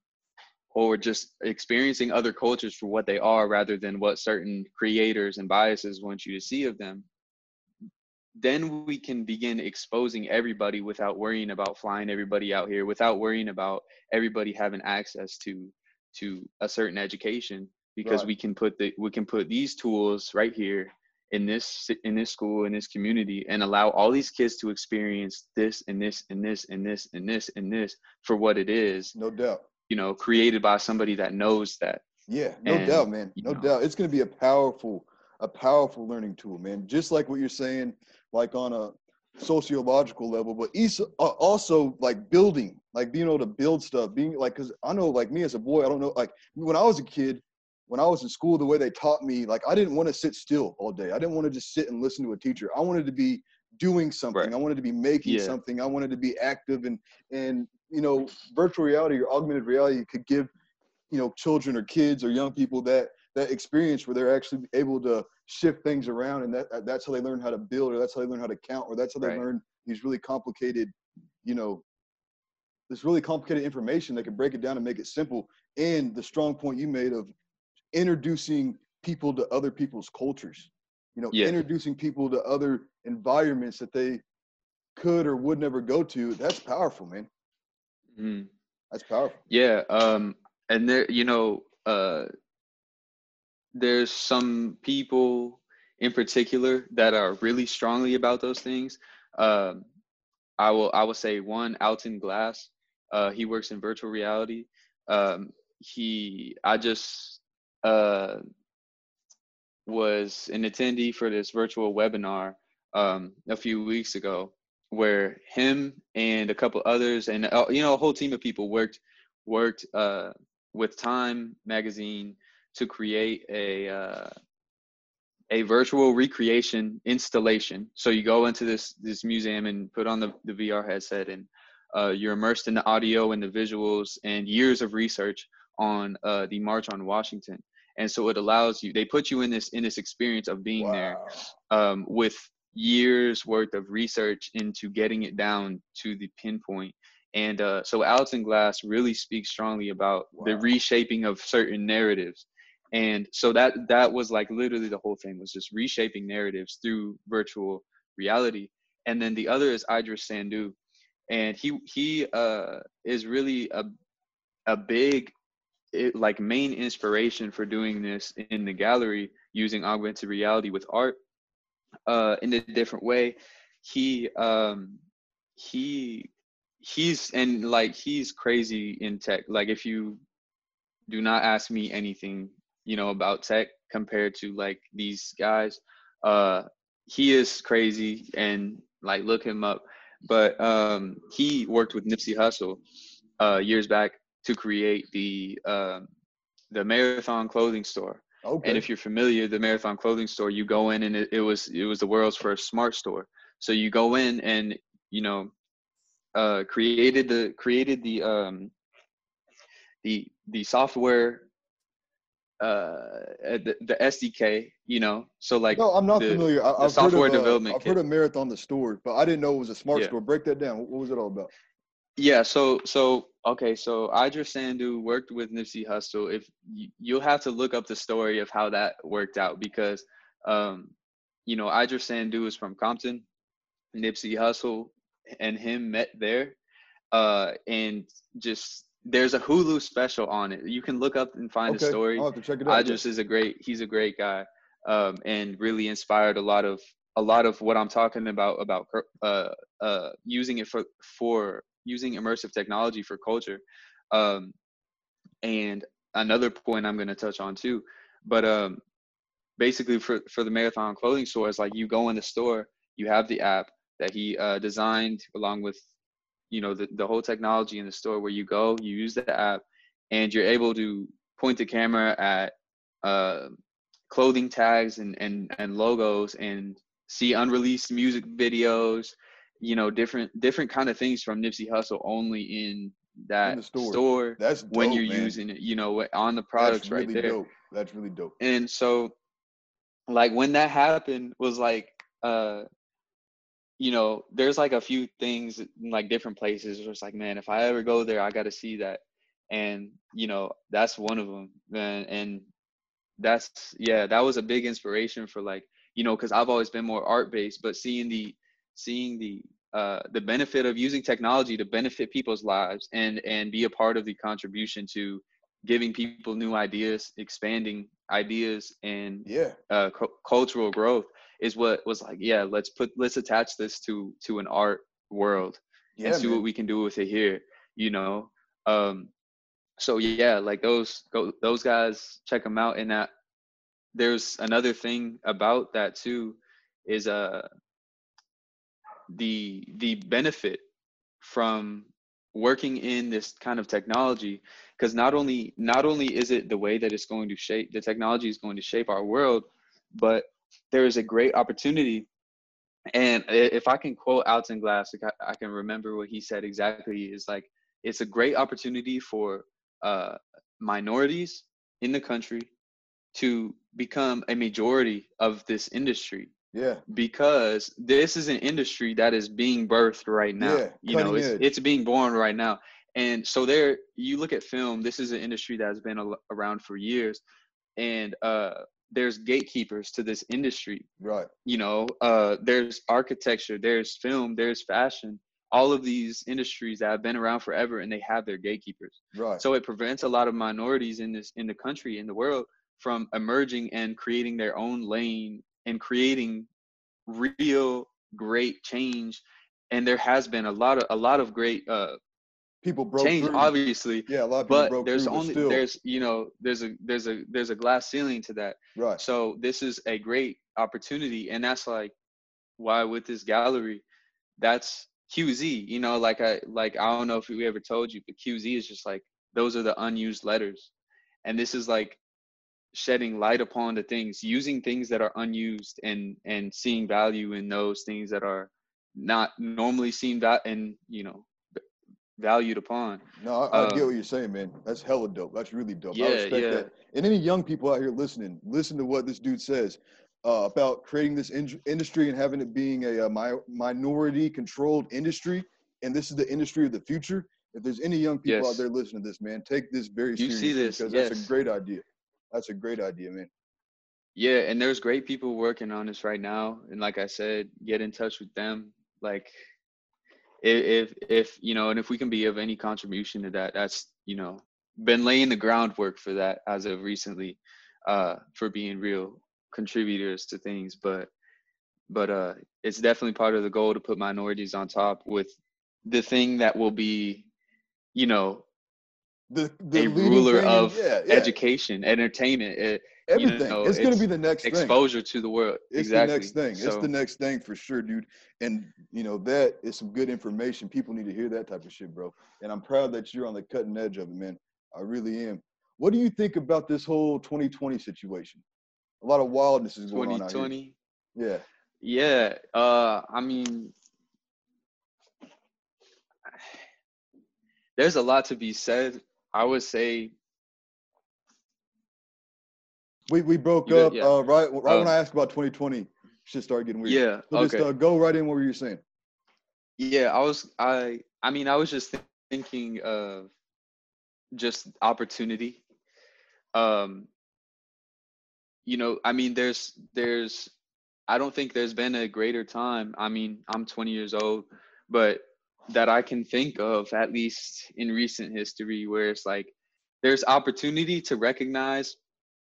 or just experiencing other cultures for what they are rather than what certain creators and biases want you to see of them, then we can begin exposing everybody without worrying about flying everybody out here, without worrying about everybody having access to to a certain education, because
Right.
we can put the we can put these tools right here in this in this school, in this community, and allow all these kids to experience this and this and this and this and this and this for what it is,
No doubt.
you know, created by somebody that knows that.
Yeah, no
And
doubt, man.
you
No
know,
doubt. It's going to be a powerful, a powerful learning tool, man. Just like what you're saying, like on a sociological level, but also, also like building, like being able to build stuff, being like, because I know, like me as a boy, I don't know, like when I was a kid, when I was in school, the way they taught me, like I didn't want to sit still all day. I didn't want to just sit and listen to a teacher. I wanted to be doing something.
right.
I wanted to be making
Yeah.
something. I wanted to be active, and and you know, virtual reality or augmented reality could give, you know, children or kids or young people that that experience where they're actually able to shift things around, and that that's how they learn how to build, or that's how they learn how to count, or that's how they
Right.
learn these really complicated, you know, this really complicated information. They can break it down and make it simple. And the strong point you made of introducing people to other people's cultures, you know,
Yeah.
introducing people to other environments that they could or would never go to, that's powerful, man.
Mhm.
That's powerful.
Yeah. Um, and there, you know, uh, there's some people in particular that are really strongly about those things. Um, I will, I will say one, Alton Glass. Uh, he works in virtual reality. Um, he, I just uh, was an attendee for this virtual webinar um, a few weeks ago, where him and a couple others and uh, you know a whole team of people worked worked uh, with Time magazine to create a uh, a virtual recreation installation. So you go into this this museum and put on the, the V R headset, and uh, you're immersed in the audio and the visuals and years of research on uh, the March on Washington. And so it allows you, they put you in this in this experience of being
Wow.
there um, with years worth of research into getting it down to the pinpoint. And uh, so Alton Glass really speaks strongly about
Wow.
the reshaping of certain narratives. And so that that was like literally the whole thing, was just reshaping narratives through virtual reality. And then the other is Idris Sandu, and he he uh, is really a a big it, like main inspiration for doing this in the gallery, using augmented reality with art uh, in a different way. He um, he he's and like he's crazy in tech. Like if you do not ask me anything, you know, about tech compared to like these guys, uh, he is crazy, and like look him up. But um, he worked with Nipsey Hussle uh, years back to create the um, the Marathon clothing store.
Okay.
And if you're familiar, the Marathon clothing store, you go in and it, it was it was the world's first smart store. So you go in and you know uh, created the created the um, the the software, uh the, the S D K, you know, so like
No, I'm not
the
familiar. I,
the
I've
software
heard of uh,
development
I've
kit.
heard of Marathon the store, but I didn't know it was a smart
Yeah.
store. Break that down. What, what was it all about?
Yeah, so so okay, so Idris Sandu worked with Nipsey Hussle. If you, you'll have to look up the story of how that worked out, because um you know Idris Sandu is from Compton. Nipsey Hussle and him met there, uh and just there's a Hulu special on it. You can look up and find the
Okay,
story.
I'll have to check it out.
Idris is a great he's a great guy, um and really inspired a lot of a lot of what I'm talking about about uh uh using it for for using immersive technology for culture. um and another point I'm going to touch on too, but um basically for for the Marathon clothing store, it's like you go in the store, you have the app that he uh designed along with you know the, the whole technology in the store, where you go, you use the app, and you're able to point the camera at uh, clothing tags and, and and logos, and see unreleased music videos, you know, different different kind of things from Nipsey Hussle only in that
In the store.
store
That's
when
dope,
you're
man.
using it, you know, on the
That's
products
really
right there.
dope. That's really dope.
And so like when that happened was like uh you know, there's like a few things in like different places where it's like, man, if I ever go there, I got to see that. And, you know, that's one of them, man. And that's, yeah, that was a big inspiration for like, you know, cause I've always been more art based, but seeing the, seeing the, uh, the benefit of using technology to benefit people's lives and, and be a part of the contribution to giving people new ideas, expanding ideas and
Yeah.
uh, cu- cultural growth is what was like, yeah, let's put, let's attach this to, to an art world
Yeah,
and see
man.
what we can do with it here, you know? Um, so yeah, like those, go, those guys, check them out. And that there's another thing about that too, is uh, the, the benefit from working in this kind of technology, because not only, not only is it the way that it's going to shape, the technology is going to shape our world, but there is a great opportunity. And if I can quote Alton Glass, like I, I can remember what he said exactly, is like, it's a great opportunity for uh, minorities in the country to become a majority of this industry.
Yeah.
Because this is an industry that is being birthed right now.
Yeah.
You know, it's
edge.
it's being born right now. And so there, you look at film, this is an industry that has been a, around for years. And uh, there's gatekeepers to this industry.
Right.
You know, uh, there's architecture, there's film, there's fashion, all of these industries that have been around forever, and they have their gatekeepers.
Right.
So it prevents a lot of minorities in this, in the country, in the world, from emerging and creating their own lane and creating real great change. And there has been a lot of a lot of great uh
people broke
change,
through.
obviously.
Yeah, a lot of people
but
broke
there's
through,
only
but still.
there's you know there's a there's a there's a glass ceiling to that.
Right.
So this is a great opportunity, and that's like why with this gallery, that's Q Z, you know, like I like I don't know if we ever told you, but Q Z is just like those are the unused letters. And this is like shedding light upon the things, using things that are unused and and seeing value in those things that are not normally seen that and you know valued upon.
No, I, I get what
Um
you're saying, man. That's hella dope. That's really dope. I
yeah,
respect
yeah.
that. And any young people out here listening, listen to what this dude says uh, about creating this in- industry and having it being a, a mi- minority-controlled industry. And this is the industry of the future. If there's any young people out
Yes.
there listening to this, man, take this very
You see
seriously
this,
because that's a
yes.
great idea. That's a great idea, man.
Yeah, and there's great people working on this right now. And like I said, get in touch with them. Like if if, if you know, and if we can be of any contribution to that, that's, you know, been laying the groundwork for that as of recently, uh, for being real contributors to things. But but uh it's definitely part of the goal to put minorities on top with the thing that will be, you know,
The the
a
leading
ruler
thing, and
of
yeah, yeah,
education, entertainment, it, you
everything.
know,
It's gonna be
it's
the next thing.
exposure to the world.
It's the next
Exactly.
thing. It's the
So
next thing for sure, dude. And you know, that is some good information. People need to hear that type of shit, bro. And I'm proud that you're on the cutting edge of it, man. I really am. What do you think about this whole twenty twenty situation? A lot of wildness is going on out here.
twenty twenty,
Yeah.
yeah. Uh, I mean, there's a lot to be said. I would say
We we broke
you got,
up
yeah.
uh, right right when
Oh,
I asked about twenty twenty. Shit started getting weird.
yeah.
So just
Okay.
uh, go right in what were you saying?
Yeah. I was, I, I mean, I was just th- thinking of just opportunity. Um, you know, I mean, there's, there's, I don't think there's been a greater time. I mean, I'm twenty years old, but that I can think of, at least in recent history, where it's like there's opportunity to recognize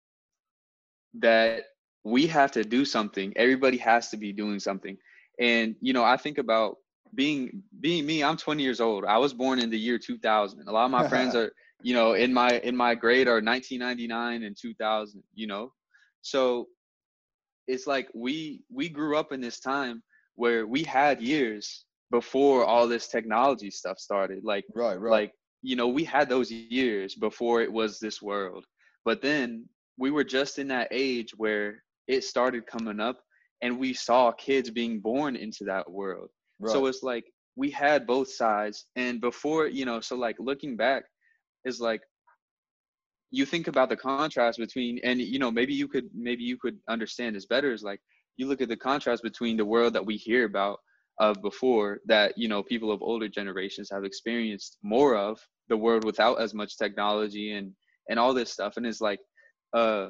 that we have to do something. Everybody has to be doing something. And, you know, I think about being, being me, I'm twenty years old. I was born in the year two thousand. A lot of my friends are, you know, in my, in my grade are nineteen ninety-nine and two thousand, you know? So it's like we we grew up in this time where we had years before all this technology stuff started, like
Right, right.
like you know, we had those years before it was this world. But then we were just in that age where it started coming up and we saw kids being born into that world.
Right.
So it's like we had both sides. And before, you know, so like looking back is like you think about the contrast between, and you know, maybe you could maybe you could understand this better, is like you look at the contrast between the world that we hear about of before, that you know people of older generations have experienced more of, the world without as much technology and and all this stuff. And it's like uh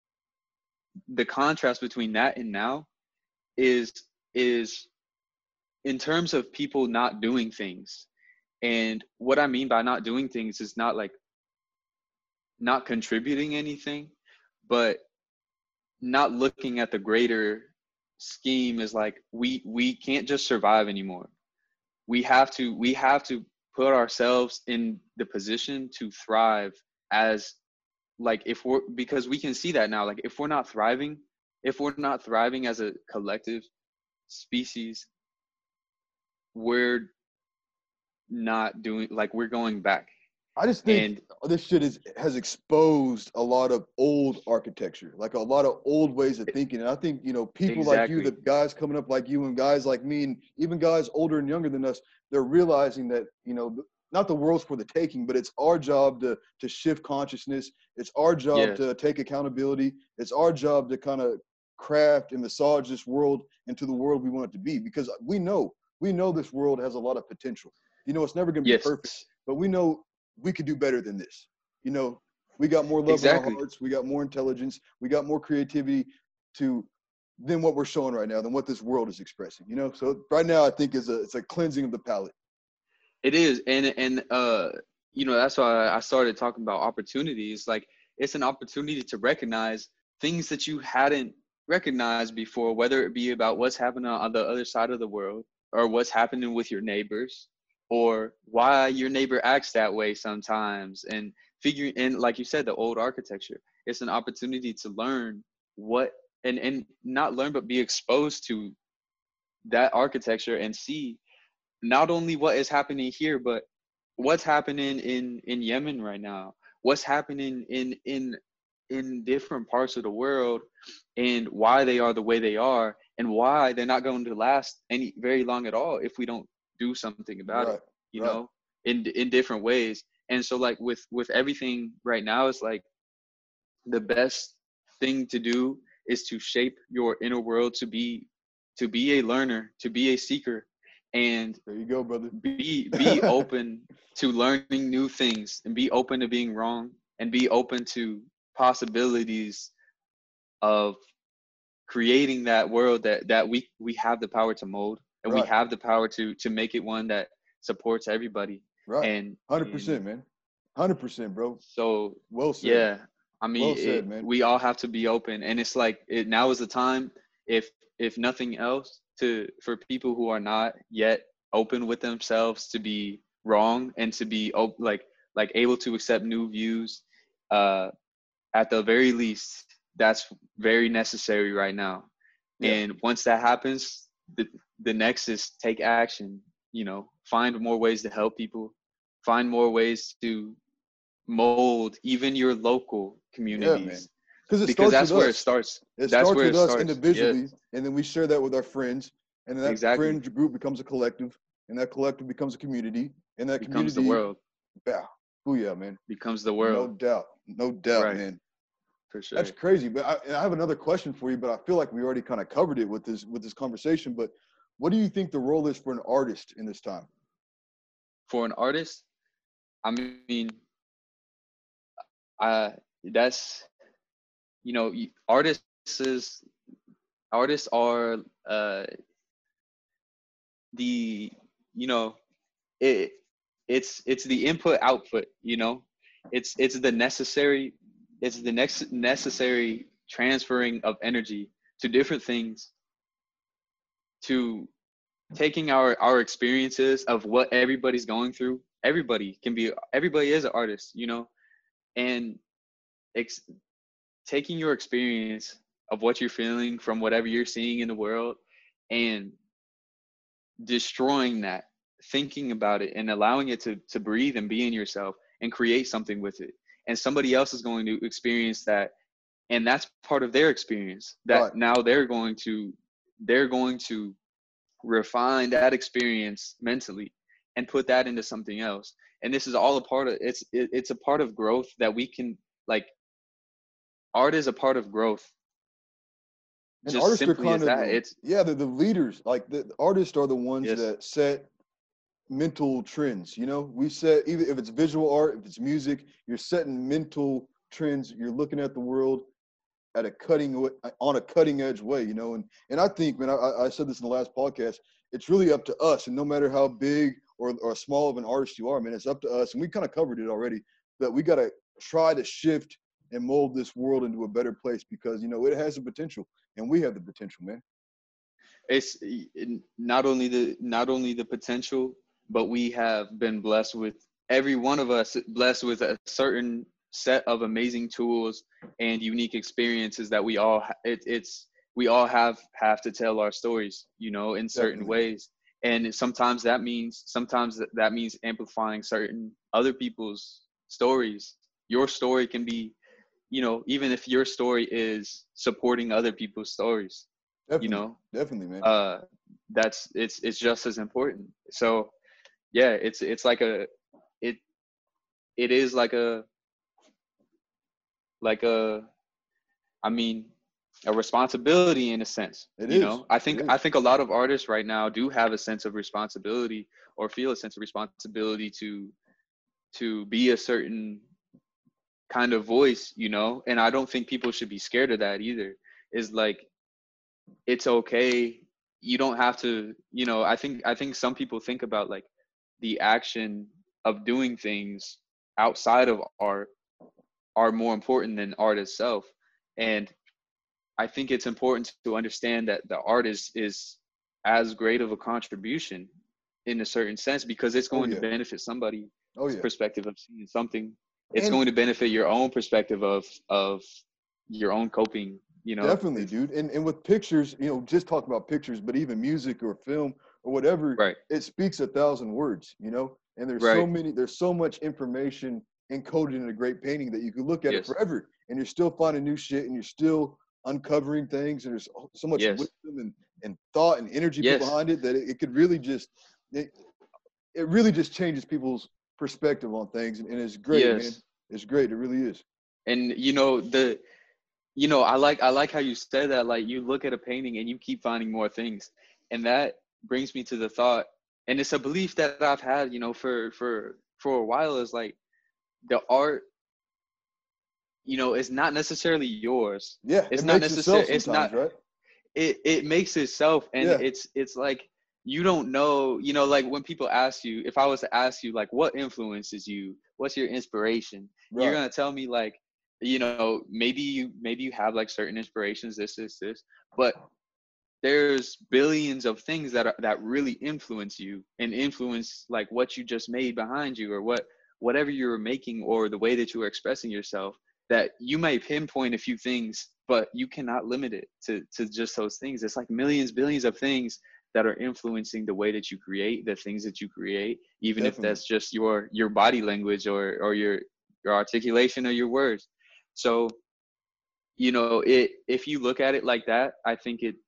the contrast between that and now is is in terms of people not doing things. And what I mean by not doing things is not like not contributing anything, but not looking at the greater scheme. Is like we we can't just survive anymore. We have to we have to put ourselves in the position to thrive, as like if we're, because we can see that now, like if we're not thriving, if we're not thriving as a collective species, we're not doing, like we're going back.
I just think
And
this shit is has exposed a lot of old architecture, like a lot of old ways of thinking. And I think, you know, people like you, the
exactly.
guys coming up like you and guys like me, and even guys older and younger than us, they're realizing that, you know, not the world's for the taking, but it's our job to to shift consciousness. It's our job
Yes.
to take accountability. It's our job to kind of craft and massage this world into the world we want it to be, because we know, we know this world has a lot of potential. You know, it's never going to be
Yes.
perfect, but we know we could do better than this. You know, we got more love in our
Exactly.
hearts. We got more intelligence. We got more creativity to than what we're showing right now, than what this world is expressing. You know, so right now I think is a it's a cleansing of the palate.
It is. And and uh you know, that's why I started talking about opportunities. Like it's an opportunity to recognize things that you hadn't recognized before, whether it be about what's happening on the other side of the world, or what's happening with your neighbors, or why your neighbor acts that way sometimes. And figuring, and like you said, the old architecture, it's an opportunity to learn what, and and not learn but be exposed to that architecture and see not only what is happening here, but what's happening in in Yemen right now, what's happening in in in different parts of the world, and why they are the way they are, and why they're not going to last any very long at all if we don't do something about it,
Right.
you
Right.
know, in in different ways. And so like with with everything right now, it's like the best thing to do is to shape your inner world to be to be a learner, to be a seeker, and
There you go, brother.
be be open to learning new things, and be open to being wrong, and be open to possibilities of creating that world that that we we have the power to mold, and we
Right.
have the power to to make it one that supports everybody.
Right.
and
Hundred
and
percent, man. Hundred percent, bro.
so
Well said.
yeah, I mean
Well
it,
said, man.
we all have to be open, and it's like it, now is the time, if if nothing else, to for people who are not yet open with themselves to be wrong, and to be op- like like able to accept new views. uh at the very least, that's very necessary right now.
Yeah.
And once that happens, the the next is take action. You know, find more ways to help people, find more ways to mold even your local
Yeah, man.
communities,
Because it
because
starts with
that's where it
us.
starts.
It
That's
starts
where
with
it
us
starts. Yes,
individually, and then we share that with our friends, and then that
exactly.
friend group becomes a collective, and that collective becomes a community, and that
Becomes the
community,
world.
yeah, booyah, man.
Becomes the
No
world.
doubt. No doubt,
Right.
man.
For sure.
That's crazy. But I, and I have another question for you, but I feel like we already kind of covered it with this with this conversation. But what do you think the role is for an artist in this time?
For an artist, I mean, uh, that's, you know, y- artists is artists are uh the, you know, it it's it's the input output, you know, it's it's the necessary it's the next necessary transferring of energy to different things, to taking our our experiences of what everybody's going through. Everybody can be everybody is an artist, you know, and ex- taking your experience of what you're feeling from whatever you're seeing in the world, and destroying that, thinking about it, and allowing it to to breathe and be in yourself and create something with it. And somebody else is going to experience that, and that's part of their experience, that
Right.
now they're going to they're going to refine that experience mentally and put that into something else. And this is all a part of it's it, it's a part of growth that we can, like, art is a part of growth,
And
just
artists are
simply
kind
as
of
that.
the
It's
yeah, they're the leaders. Like the, the artists are the ones
yes,
that set mental trends. You know, we set either if it's visual art, if it's music, you're setting mental trends. You're looking at the world at a cutting wa- on a cutting edge way. You know, and and I think, man, I, I said this in the last podcast. It's really up to us, and no matter how big or or small of an artist you are, man, it's up to us. And we kind of covered it already, that we got to try to shift and mold this world into a better place, because you know it has the potential, and we have the potential, man.
it's it- not only the not only the potential, but we have been blessed with, every one of us blessed with a certain set of amazing tools and unique experiences that we all ha- it, it's we all have have to tell our stories, you know, in certain
Definitely, man.
ways. And sometimes that means sometimes that that means amplifying certain other people's stories. Your story can be, you know, even if your story is supporting other people's stories, you
Definitely,
know,
definitely, man.
uh that's it's it's just as important. So yeah, it's it's like a it it is like a like a I mean, a responsibility in a sense,
It
you
is.
know. i
It
think i
is.
think a lot of artists right now do have a sense of responsibility, or feel a sense of responsibility to to be a certain kind of voice, you know. And I don't think people should be scared of that either. Is like, it's okay. You don't have to, you know, i think i think some people think about like the action of doing things outside of art are more important than art itself. And I think it's important to understand that the artist is as great of a contribution in a certain sense, because it's
Oh
going to
yeah.
benefit somebody's
Oh yeah.
perspective of seeing something. It's
And
going to benefit your own perspective of of your own coping, you know.
definitely,
It's,
dude. And and with pictures, you know, just talk about pictures, but even music or film or whatever,
Right.
it speaks a thousand words, you know? And there's so
Right.
many, there's so much information encoded in a great painting that you could look at it
Yes.
forever and you're still finding new shit and you're still uncovering things. And there's so much
Yes.
wisdom and, and thought and energy put
Yes.
behind it that it, it could really just, it, it really just changes people's perspective on things. And, and it's great,
Yes.
man. It's great. It really is.
And you know, the you know, I like I like how you said that, like you look at a painting and you keep finding more things. And that brings me to the thought, and it's a belief that I've had, you know, for for for a while, is like the art, you know, is not necessarily yours.
Yeah.
It's
it
not
makes itself
necessarily it's not
right?
it it makes itself, and
Yeah.
it's it's like you don't know, you know, like when people ask you, if I was to ask you like what influences you, what's your inspiration,
Right.
you're gonna tell me like, you know, maybe you maybe you have like certain inspirations, this this this but there's billions of things that are, that really influence you and influence like what you just made behind you, or what whatever you're making, or the way that you are expressing yourself, that you may pinpoint a few things, but you cannot limit it to to just those things. It's like millions, billions of things that are influencing the way that you create, the things that you create, even
Definitely.
if that's just your your body language, or or your your articulation or your words. So, you know, it if you look at it like that, I think it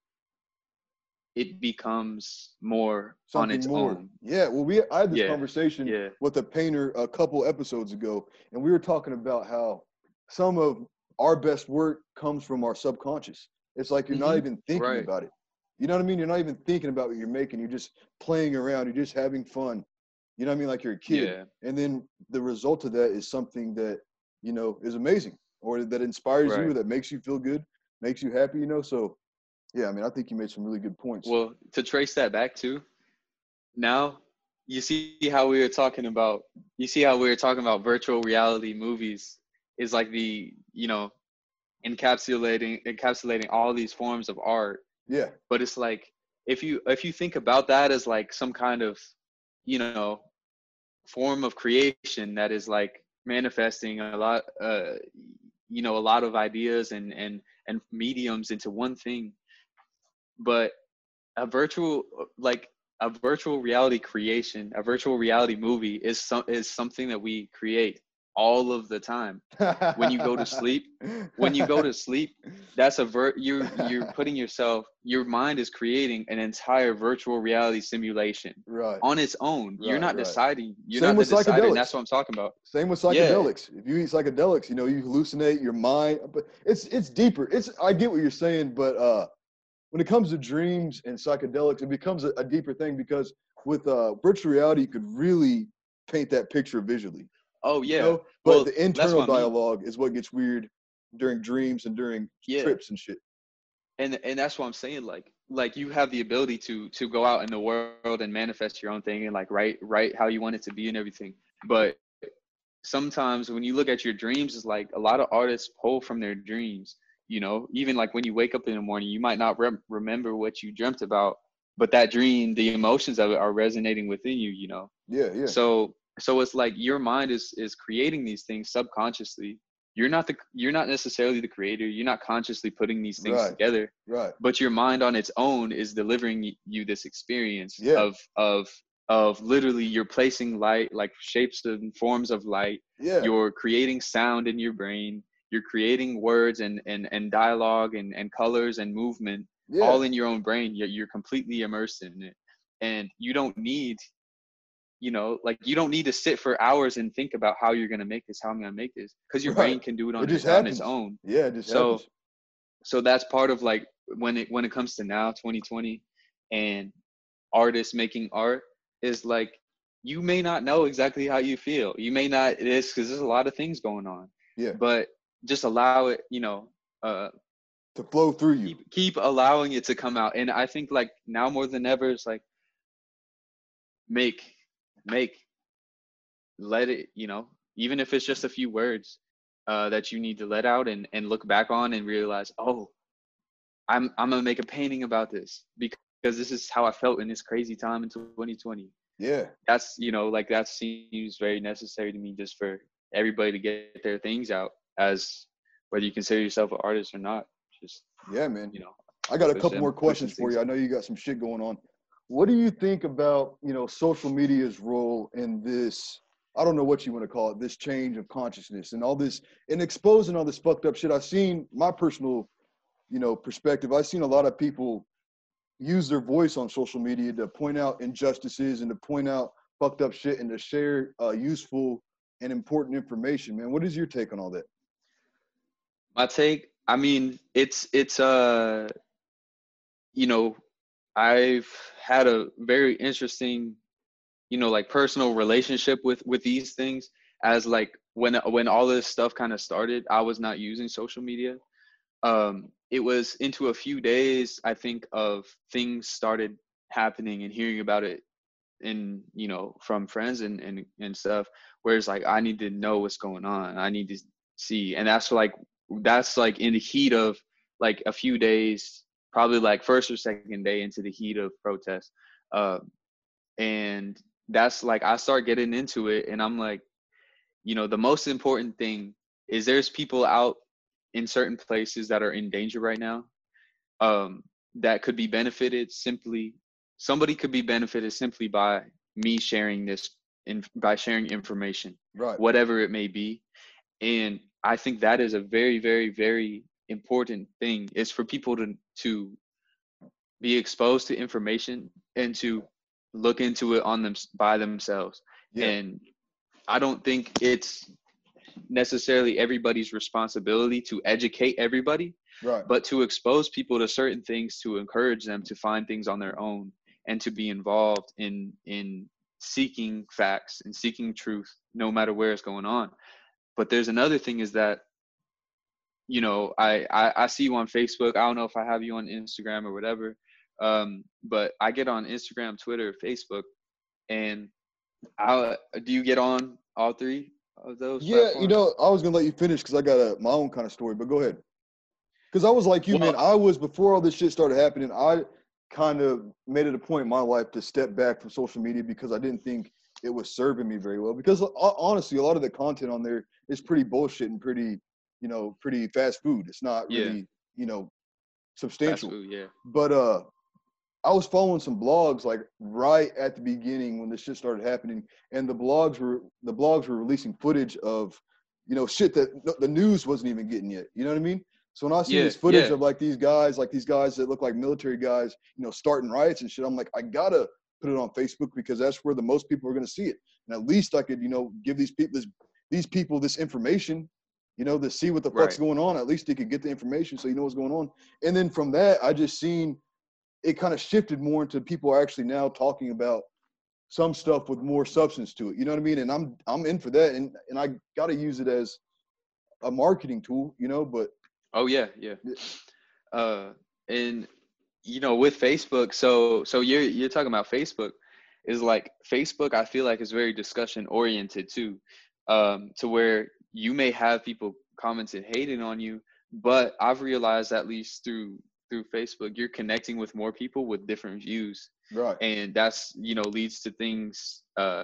it becomes more on
Something
its
more.
own.
Yeah. Well, we I had this
Yeah.
conversation
Yeah.
with a painter a couple episodes ago, and we were talking about how some of our best work comes from our subconscious. It's like you're not
Mhm.
even thinking
Right.
about it. You know what I mean? You're not even thinking about what you're making. You're just playing around. You're just having fun. You know what I mean? Like you're a kid.
Yeah.
And then the result of that is something that, you know, is amazing, or that inspires you,
Right.
or that makes you feel good, makes you happy, you know? So, yeah, I mean, I think you made some really good points.
Well, to trace that back to now, you see how we were talking about, you see how we were talking about virtual reality movies is like the, you know, encapsulating, encapsulating all these forms of art.
Yeah.
But it's like, if you, if you think about that as like some kind of, you know, form of creation that is like manifesting a lot, uh, you know, a lot of ideas and, and, and mediums into one thing. But a virtual, like a virtual reality creation, a virtual reality movie is some is something that we create all of the time. When you go to sleep, when you go to sleep, that's a ver you you're putting yourself, your mind is creating an entire virtual reality simulation
Right.
on its own. You're
Right,
not
right.
deciding. You're
Same
not the
with
decider, and
psychedelics.
that's what I'm talking about.
Same with
Yeah.
psychedelics. If you eat psychedelics, you know, you hallucinate your mind, but it's it's deeper. It's I get what you're saying, but uh when it comes to dreams and psychedelics, it becomes a, a deeper thing, because with uh virtual reality, you could really paint that picture visually.
Oh
You
yeah.
know? But
Well,
the
that's
internal
what I mean.
dialogue is what gets weird during dreams and during
Yeah.
trips and shit.
and and that's what I'm saying. Like like you have the ability to to go out in the world and manifest your own thing, and like write write how you want it to be and everything. But sometimes when you look at your dreams, it's like a lot of artists pull from their dreams. You know, even like when you wake up in the morning, you might not rem- remember what you dreamt about, but that dream, the emotions of it are resonating within you. You know,
Yeah, yeah.
so so it's like your mind is is creating these things subconsciously. You're not the you're not necessarily the creator. You're not consciously putting these things
Right.
together,
Right.
but your mind on its own is delivering y- you this experience
Yeah.
of of of literally you're placing light, like shapes and forms of light.
Yeah.
You're creating sound in your brain. You're creating words and and and dialogue and and colors and movement,
Yeah.
all in your own brain. Yet you're completely immersed in it, and you don't need, you know, like you don't need to sit for hours and think about how you're going to make this, how I'm going to make this, because your brain
Right.
can do it
It
on,
just
it, on its
happens.
own.
Yeah, it just
So,
happens.
so that's part of like when it, when it comes to now twenty twenty and artists making art, is like, you may not know exactly how you feel. You may not, it is because there's a lot of things going on,
Yeah.
but just allow it, you know, uh,
To flow through you.
keep, keep allowing it to come out. And I think like now more than ever, it's like, make, make, let it, you know, even if it's just a few words uh, that you need to let out and, and look back on and realize, oh, I'm I'm gonna make a painting about this because this is how I felt in this crazy time in twenty twenty.
Yeah.
That's, you know, like that seems very necessary to me, just for everybody to get their things out, as whether you consider yourself an artist or not. Just,
Yeah, man.
you know,
I got a
push
couple
them,
more
pushing
questions for
things.
you. I know you got some shit going on. what do you think about, you know, social media's role in this? I don't know what you want to call it, this change of consciousness and all this, and exposing all this fucked up shit. I've seen my personal, you know, perspective. I've seen a lot of people use their voice on social media to point out injustices and to point out fucked up shit and to share uh, useful and important information. Man, what is your take on all that?
My take, I mean, it's it's uh, you know, I've had a very interesting, you know, like personal relationship with with these things. As like when when all this stuff kind of started, I was not using social media. Um, it was into a few days, I think, of things started happening and hearing about it in, you know, from friends and and and stuff. Where it's like I need to know what's going on. I need to see, and that's like that's like in the heat of like a few days, probably like first or second day into the heat of protest. Um, and that's like I start getting into it, and I'm like, you know, the most important thing is there's people out in certain places that are in danger right now, um, that could be benefited simply. Somebody could be benefited simply by me sharing this, in by sharing information,
Right.
whatever it may be. And I think that is a very, very, very important thing, is for people to to be exposed to information and to look into it on them by themselves.
Yeah.
And I don't think it's necessarily everybody's responsibility to educate everybody,
Right.
but to expose people to certain things, to encourage them to find things on their own and to be involved in in seeking facts and seeking truth, no matter where it's going on. But there's another thing, is that, you know, I, I, I see you on Facebook. I don't know if I have you on Instagram or whatever. Um, but I get on Instagram, Twitter, Facebook, and I do you get on all three of those
Yeah, you
platforms?
know, I was gonna let you finish because I got a my own kind of story, but go ahead. Because I was like you,
Well,
man. I was, before all this shit started happening, I kind of made it a point in my life to step back from social media because I didn't think it was serving me very well. Because ho- honestly, a lot of the content on there is pretty bullshit and pretty, you know, pretty fast food. It's not
yeah,
really, you know,
fast
substantial.
food, yeah.
But uh, I was following some blogs like right at the beginning when this shit started happening, and the blogs were the blogs were releasing footage of, you know, shit that the news wasn't even getting yet. You know what I mean? So when I seen
Yeah,
this footage
yeah,
of like these guys, like these guys that look like military guys, you know, starting riots and shit, I'm like, I gotta put it on Facebook because that's where the most people are gonna see it, and at least I could, you know, give these people this these people this information, you know, to see what the fuck's
right.
going on. At least they could get the information so you know what's going on. And then from that, I just seen it kind of shifted more into people are actually now talking about some stuff with more substance to it. You know what I mean? And I'm I'm in for that, and and I got to use it as a marketing tool, you know. But
Oh yeah, yeah. Uh, and you know, with Facebook, so so you're you're talking about Facebook, is like Facebook. I feel like is very discussion oriented too, um, to where you may have people commenting hating on you, but I've realized, at least through through Facebook, you're connecting with more people with different views,
right,
and that's, you know, leads to things uh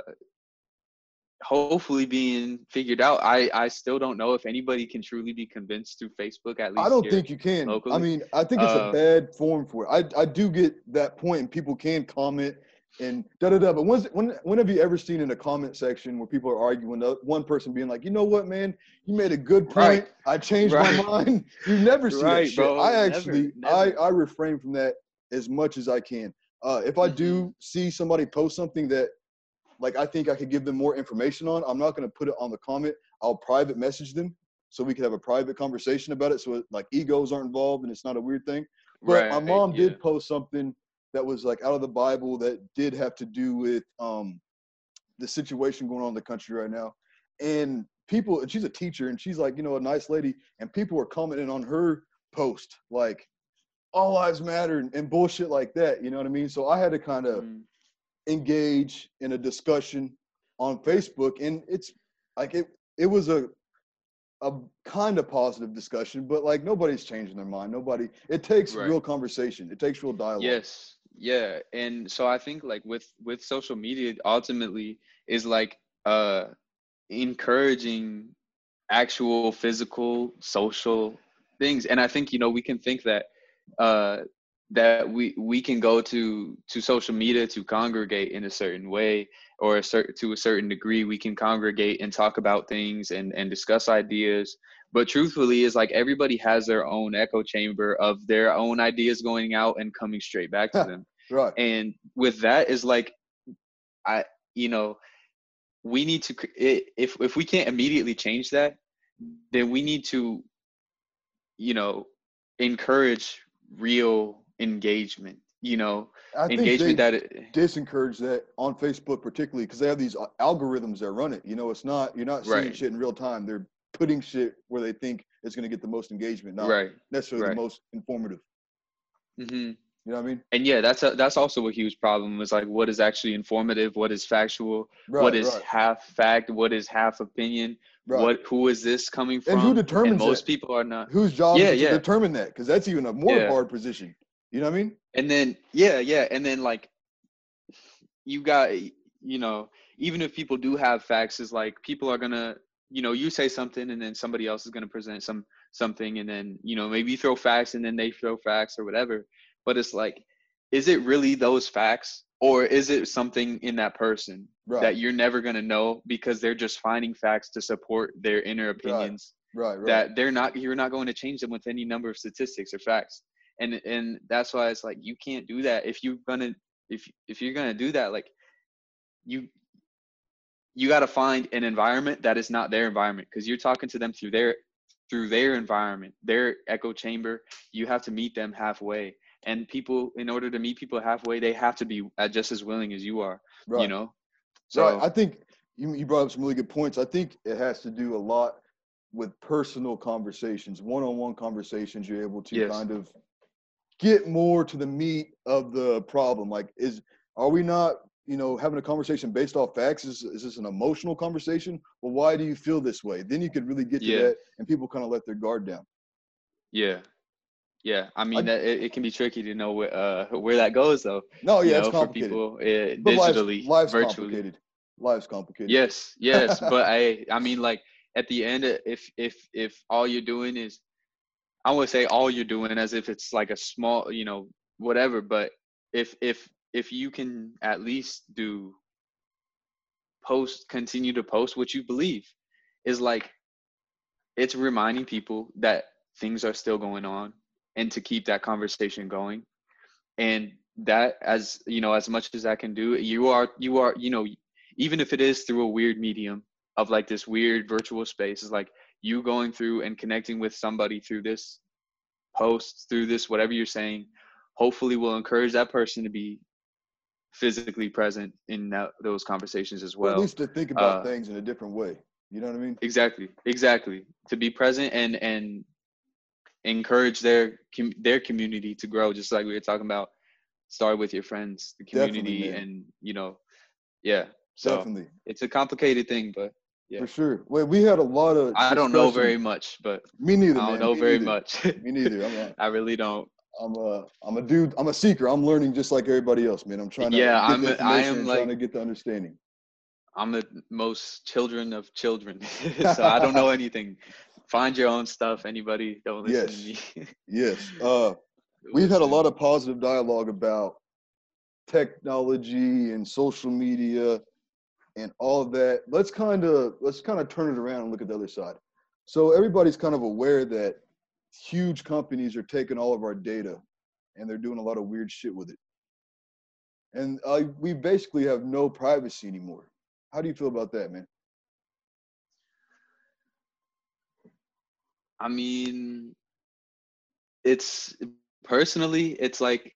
hopefully being figured out. I I still don't know if anybody can truly be convinced through Facebook, at
I
least
don't
here
think you can. I
locally.
mean, I think it's a
Uh,
bad form for it. I I do get that point, and people can comment and da da da. But when's, when when have you ever seen in a comment section where people are arguing, the one person being like, you know what, man, you made a good
right,
point. I changed my
right,
mind. You never see that
right,
shit. I
bro. Never,
actually I
never.
I refrain from that as much as I can. Uh, if I
Hmm.
do see somebody post something that like I think I could give them more information on, I'm not going to put it on the comment. I'll private message them so we could have a private conversation about it. So it, like egos aren't involved and it's not a weird thing. But my
Right.
mom
Yeah.
did post something that was like out of the Bible that did have to do with um, the situation going on in the country right now. And people, and she's a teacher and she's like, you know, a nice lady. And people were commenting on her post like all lives matter and, and bullshit like that. You know what I mean? So I had to kind of
Mm,
engage in a discussion on
right.
Facebook, and it's like it it was a a kind of positive discussion, but like nobody's changing their mind. Nobody. It takes
Right.
real conversation. It takes real dialogue.
Yes. Yeah. And so I think like with with social media, ultimately is like uh encouraging actual physical social things. And I think, you know, we can think that uh that we we can go to to social media to congregate in a certain way, or a certain to a certain degree we can congregate and talk about things and and discuss ideas. But truthfully, is like everybody has their own echo chamber of their own ideas going out and coming straight back to them.
Right.
And with that is like, I you know we need to, if if we can't immediately change that, then we need to, you know encourage real engagement, you know
I think
engagement
they
that it,
disencourage that on Facebook, particularly because they have these algorithms that run it. You know, it's not, you're not seeing
right,
shit in real time. They're putting shit where they think it's going to get the most engagement, not
right,
necessarily the
right.
most informative.
hmm
You know what I mean?
and yeah, that's a, that's also a huge problem, is like what is actually informative, what is factual, what
Right,
is
right,
half fact, what is half opinion,
right.
what who is this coming
And who
from, and
determines that?
most people are not.
Whose job is
Yeah,
it to
yeah,
determine that? Because that's even a more
yeah.
hard position. You know what I mean?
And then yeah, yeah, and then like you got, you know even if people do have facts, is like people are gonna, you know you say something and then somebody else is gonna present some something, and then, you know maybe you throw facts and then they throw facts or whatever. But it's like, is it really those facts, or is it something in that person
Right,
that you're never gonna know, because they're just finding facts to support their inner
right,
opinions,
right, right.
that they're not you're not going to change them with any number of statistics or facts. And and that's why it's like, you can't do that. If you're gonna if if you're gonna do that, like, you you got to find an environment that is not their environment, because you're talking to them through their through their environment, their echo chamber. You have to meet them halfway. And people, in order to meet people halfway, they have to be uh, just as willing as you are, you
Right.
know
Right. I
so
think you, you brought up some really good points. I think it has to do a lot with personal conversations, one-on-one conversations. You're able to
yes,
kind of get more to the meat of the problem. Like, is are we not, you know, having a conversation based off facts? Is is this an emotional conversation? Well, why do you feel this way? Then you could really get to
yeah,
that, and people kind of let their guard down.
yeah, yeah. I
I
mean, that it, it can be tricky to know where uh where that goes, though,
no,
you
yeah, it's
know for
complicated,
people, uh,
but life's
digitally,
life's
virtually.
complicated. Life's complicated.
Yes, yes, but I I mean, like, at the end, uh, if if if all you're doing is, I would say all you're doing, as if it's like a small, you know, whatever. But if if if you can at least do post, continue to post what you believe, is like, it's reminding people that things are still going on, and to keep that conversation going. And that, as you know, as much as I can do, you are you are you know, even if it is through a weird medium of like this weird virtual space, is like you going through and connecting with somebody through this posts, through this, whatever you're saying, hopefully will encourage that person to be physically present in that, those conversations as
Or at
well.
least to think about
Uh,
things in a different way. You know what I mean?
exactly, exactly. To be present and and encourage their their community to grow, just like we were talking about. Start with your friends, the
Definitely,
community,
man.
and you know, yeah. So
Definitely.
it's a complicated thing, but yeah,
For sure. Wait, we had a lot of
I don't know
discussion.
very much, but
Me neither,
I don't
man.
know
Me
very
neither.
much.
Me neither. I'm a,
I really don't.
I'm a, I'm a dude. I'm a seeker. I'm learning just like everybody else, man. I'm trying to
Yeah,
get
I'm.
the
I
information
am
and trying
like
to get the understanding.
I'm the most children of children, so I don't know anything. Find your own stuff. Anybody, don't listen to
Yes.
me.
Yes. Uh, we've had a lot
Listen.
of positive dialogue about technology and social media and all of that. Let's kind of let's kind of turn it around and look at the other side. So everybody's kind of aware that huge companies are taking all of our data and they're doing a lot of weird shit with it. And uh, we basically have no privacy anymore. How do you feel about that, man?
I mean, it's personally, it's like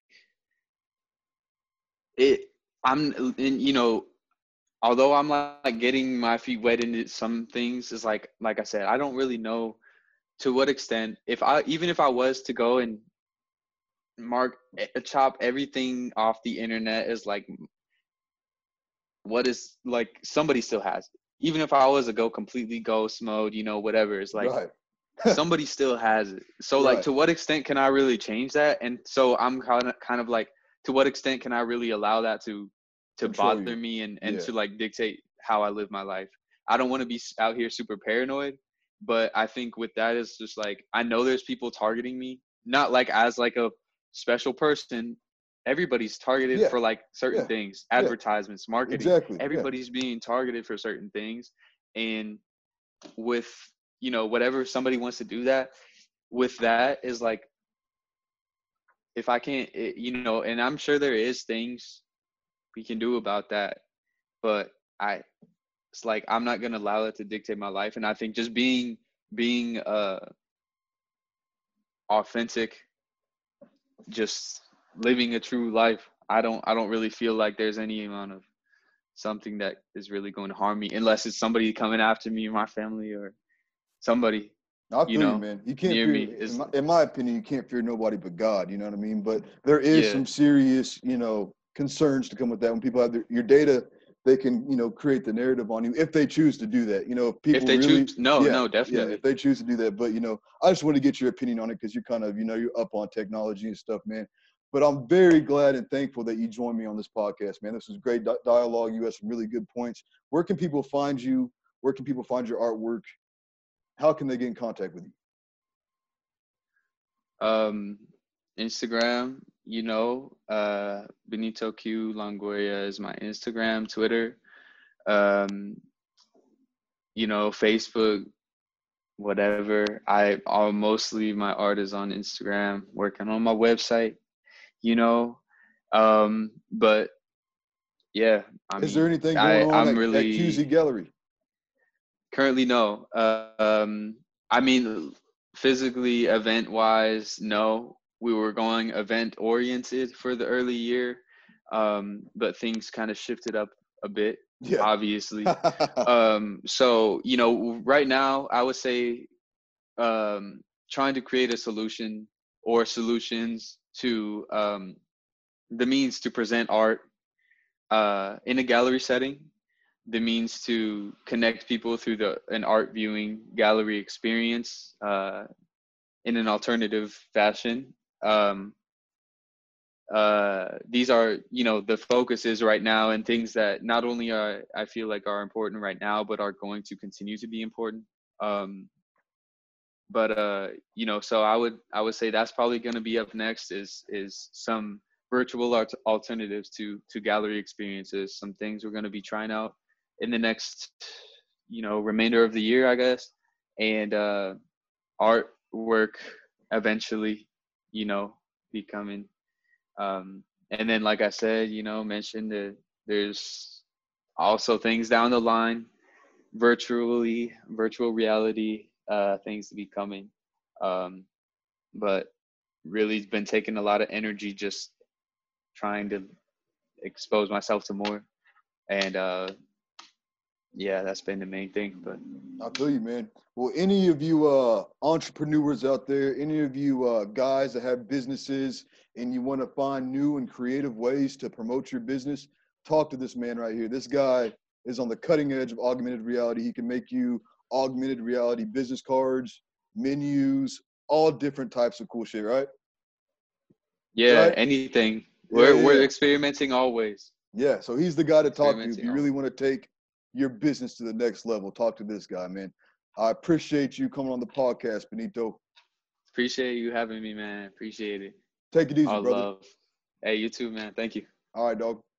it. I'm, and you know, although I'm like getting my feet wet into some things, is like like I said, I don't really know to what extent, if I even if I was to go and mark eh, chop everything off the internet, is like, what is, like, somebody still has it. Even if I was to go completely ghost mode, you know, whatever, it's like
Right.
somebody still has it. So like,
Right.
to what extent can I really change that? And so I'm kind of kind of like, to what extent can I really allow that to to
Control
bother
you.
me and and
Yeah.
to like dictate how I live my life? I don't want to be out here super paranoid, but I think with that, is just like, I know there's people targeting me, not like as like a special person. Everybody's targeted
Yeah.
for like certain
Yeah.
things,
Yeah.
advertisements, marketing.
Exactly. Yeah.
Everybody's being targeted for certain things. And with, you know, whatever somebody wants to do that, with that is like, if I can't, it, you know, and I'm sure there is things we can do about that, but I, it's like, I'm not going to allow it to dictate my life. And I think just being, being, uh, authentic, just living a true life. I don't, I don't really feel like there's any amount of something that is really going to harm me, unless it's somebody coming after me or my family or somebody,
I feel
you
you,
know,
man. You can't
near
fear,
me.
in
Is
my, in my opinion, you can't fear nobody but God. You know what I mean? But there is
yeah,
some serious, you know, concerns to come with that. When people have their, your data, they can, you know, create the narrative on you if they choose to do that. You know, if
if
people
they
really,
choose, no,
yeah,
no,
yeah,
definitely.
if they choose to do that. But, you know, I just want to get your opinion on it because you're kind of, you know, you're up on technology and stuff, man. But I'm very glad and thankful that you joined me on this podcast, man. This was great di- dialogue. You had some really good points. Where can people find you? Where can people find your artwork? How can they get in contact with you?
Um, Instagram, you know, uh, Benito Q Longoria is my Instagram, Twitter, um, you know, Facebook, whatever. I, all mostly my art is on Instagram, working on my website, you know, um, but yeah, I
Is there
mean,
anything going
I,
on
I'm
at, at Q Z
really
Gallery?
currently no. Uh, um, I mean, physically, event wise, no. We were going event oriented for the early year, um, but things kind of shifted up a bit,
Yeah.
obviously. Um, so, you know, right now, I would say um, trying to create a solution or solutions to um, the means to present art uh, in a gallery setting, the means to connect people through the an art viewing gallery experience uh, in an alternative fashion. Um, uh, these are, you know, the focuses right now, and things that not only are I feel like are important right now, but are going to continue to be important. Um, but uh, you know, so I would I would say that's probably going to be up next is is some virtual art alternatives to to gallery experiences. Some things we're going to be trying out in the next, you know, remainder of the year, I guess, and uh, artwork eventually, you know, becoming. Um, and then, like I said, you know, mentioned that there's also things down the line, virtually, virtual reality, uh, things to be coming. Um, but really, it's been taking a lot of energy just trying to expose myself to more. And uh, yeah, that's been the main thing. But
I feel you, man. Well, any of you uh, entrepreneurs out there, any of you uh, guys that have businesses and you want to find new and creative ways to promote your business, talk to this man right here. This guy is on the cutting edge of augmented reality. He can make you augmented reality business cards, menus, all different types of cool shit, right?
yeah,
Right?
anything.
Yeah,
We're
yeah,
we're
yeah.
experimenting always.
Yeah, so he's the guy to talk to if
Experimenting
you really
always.
want to take your business to the next level. Talk to this guy, man. I appreciate you coming on the podcast, Benito.
Appreciate you having me, man. Appreciate it.
Take it easy,
All
brother.
love. Hey, you too, man. Thank you.
All right, dog.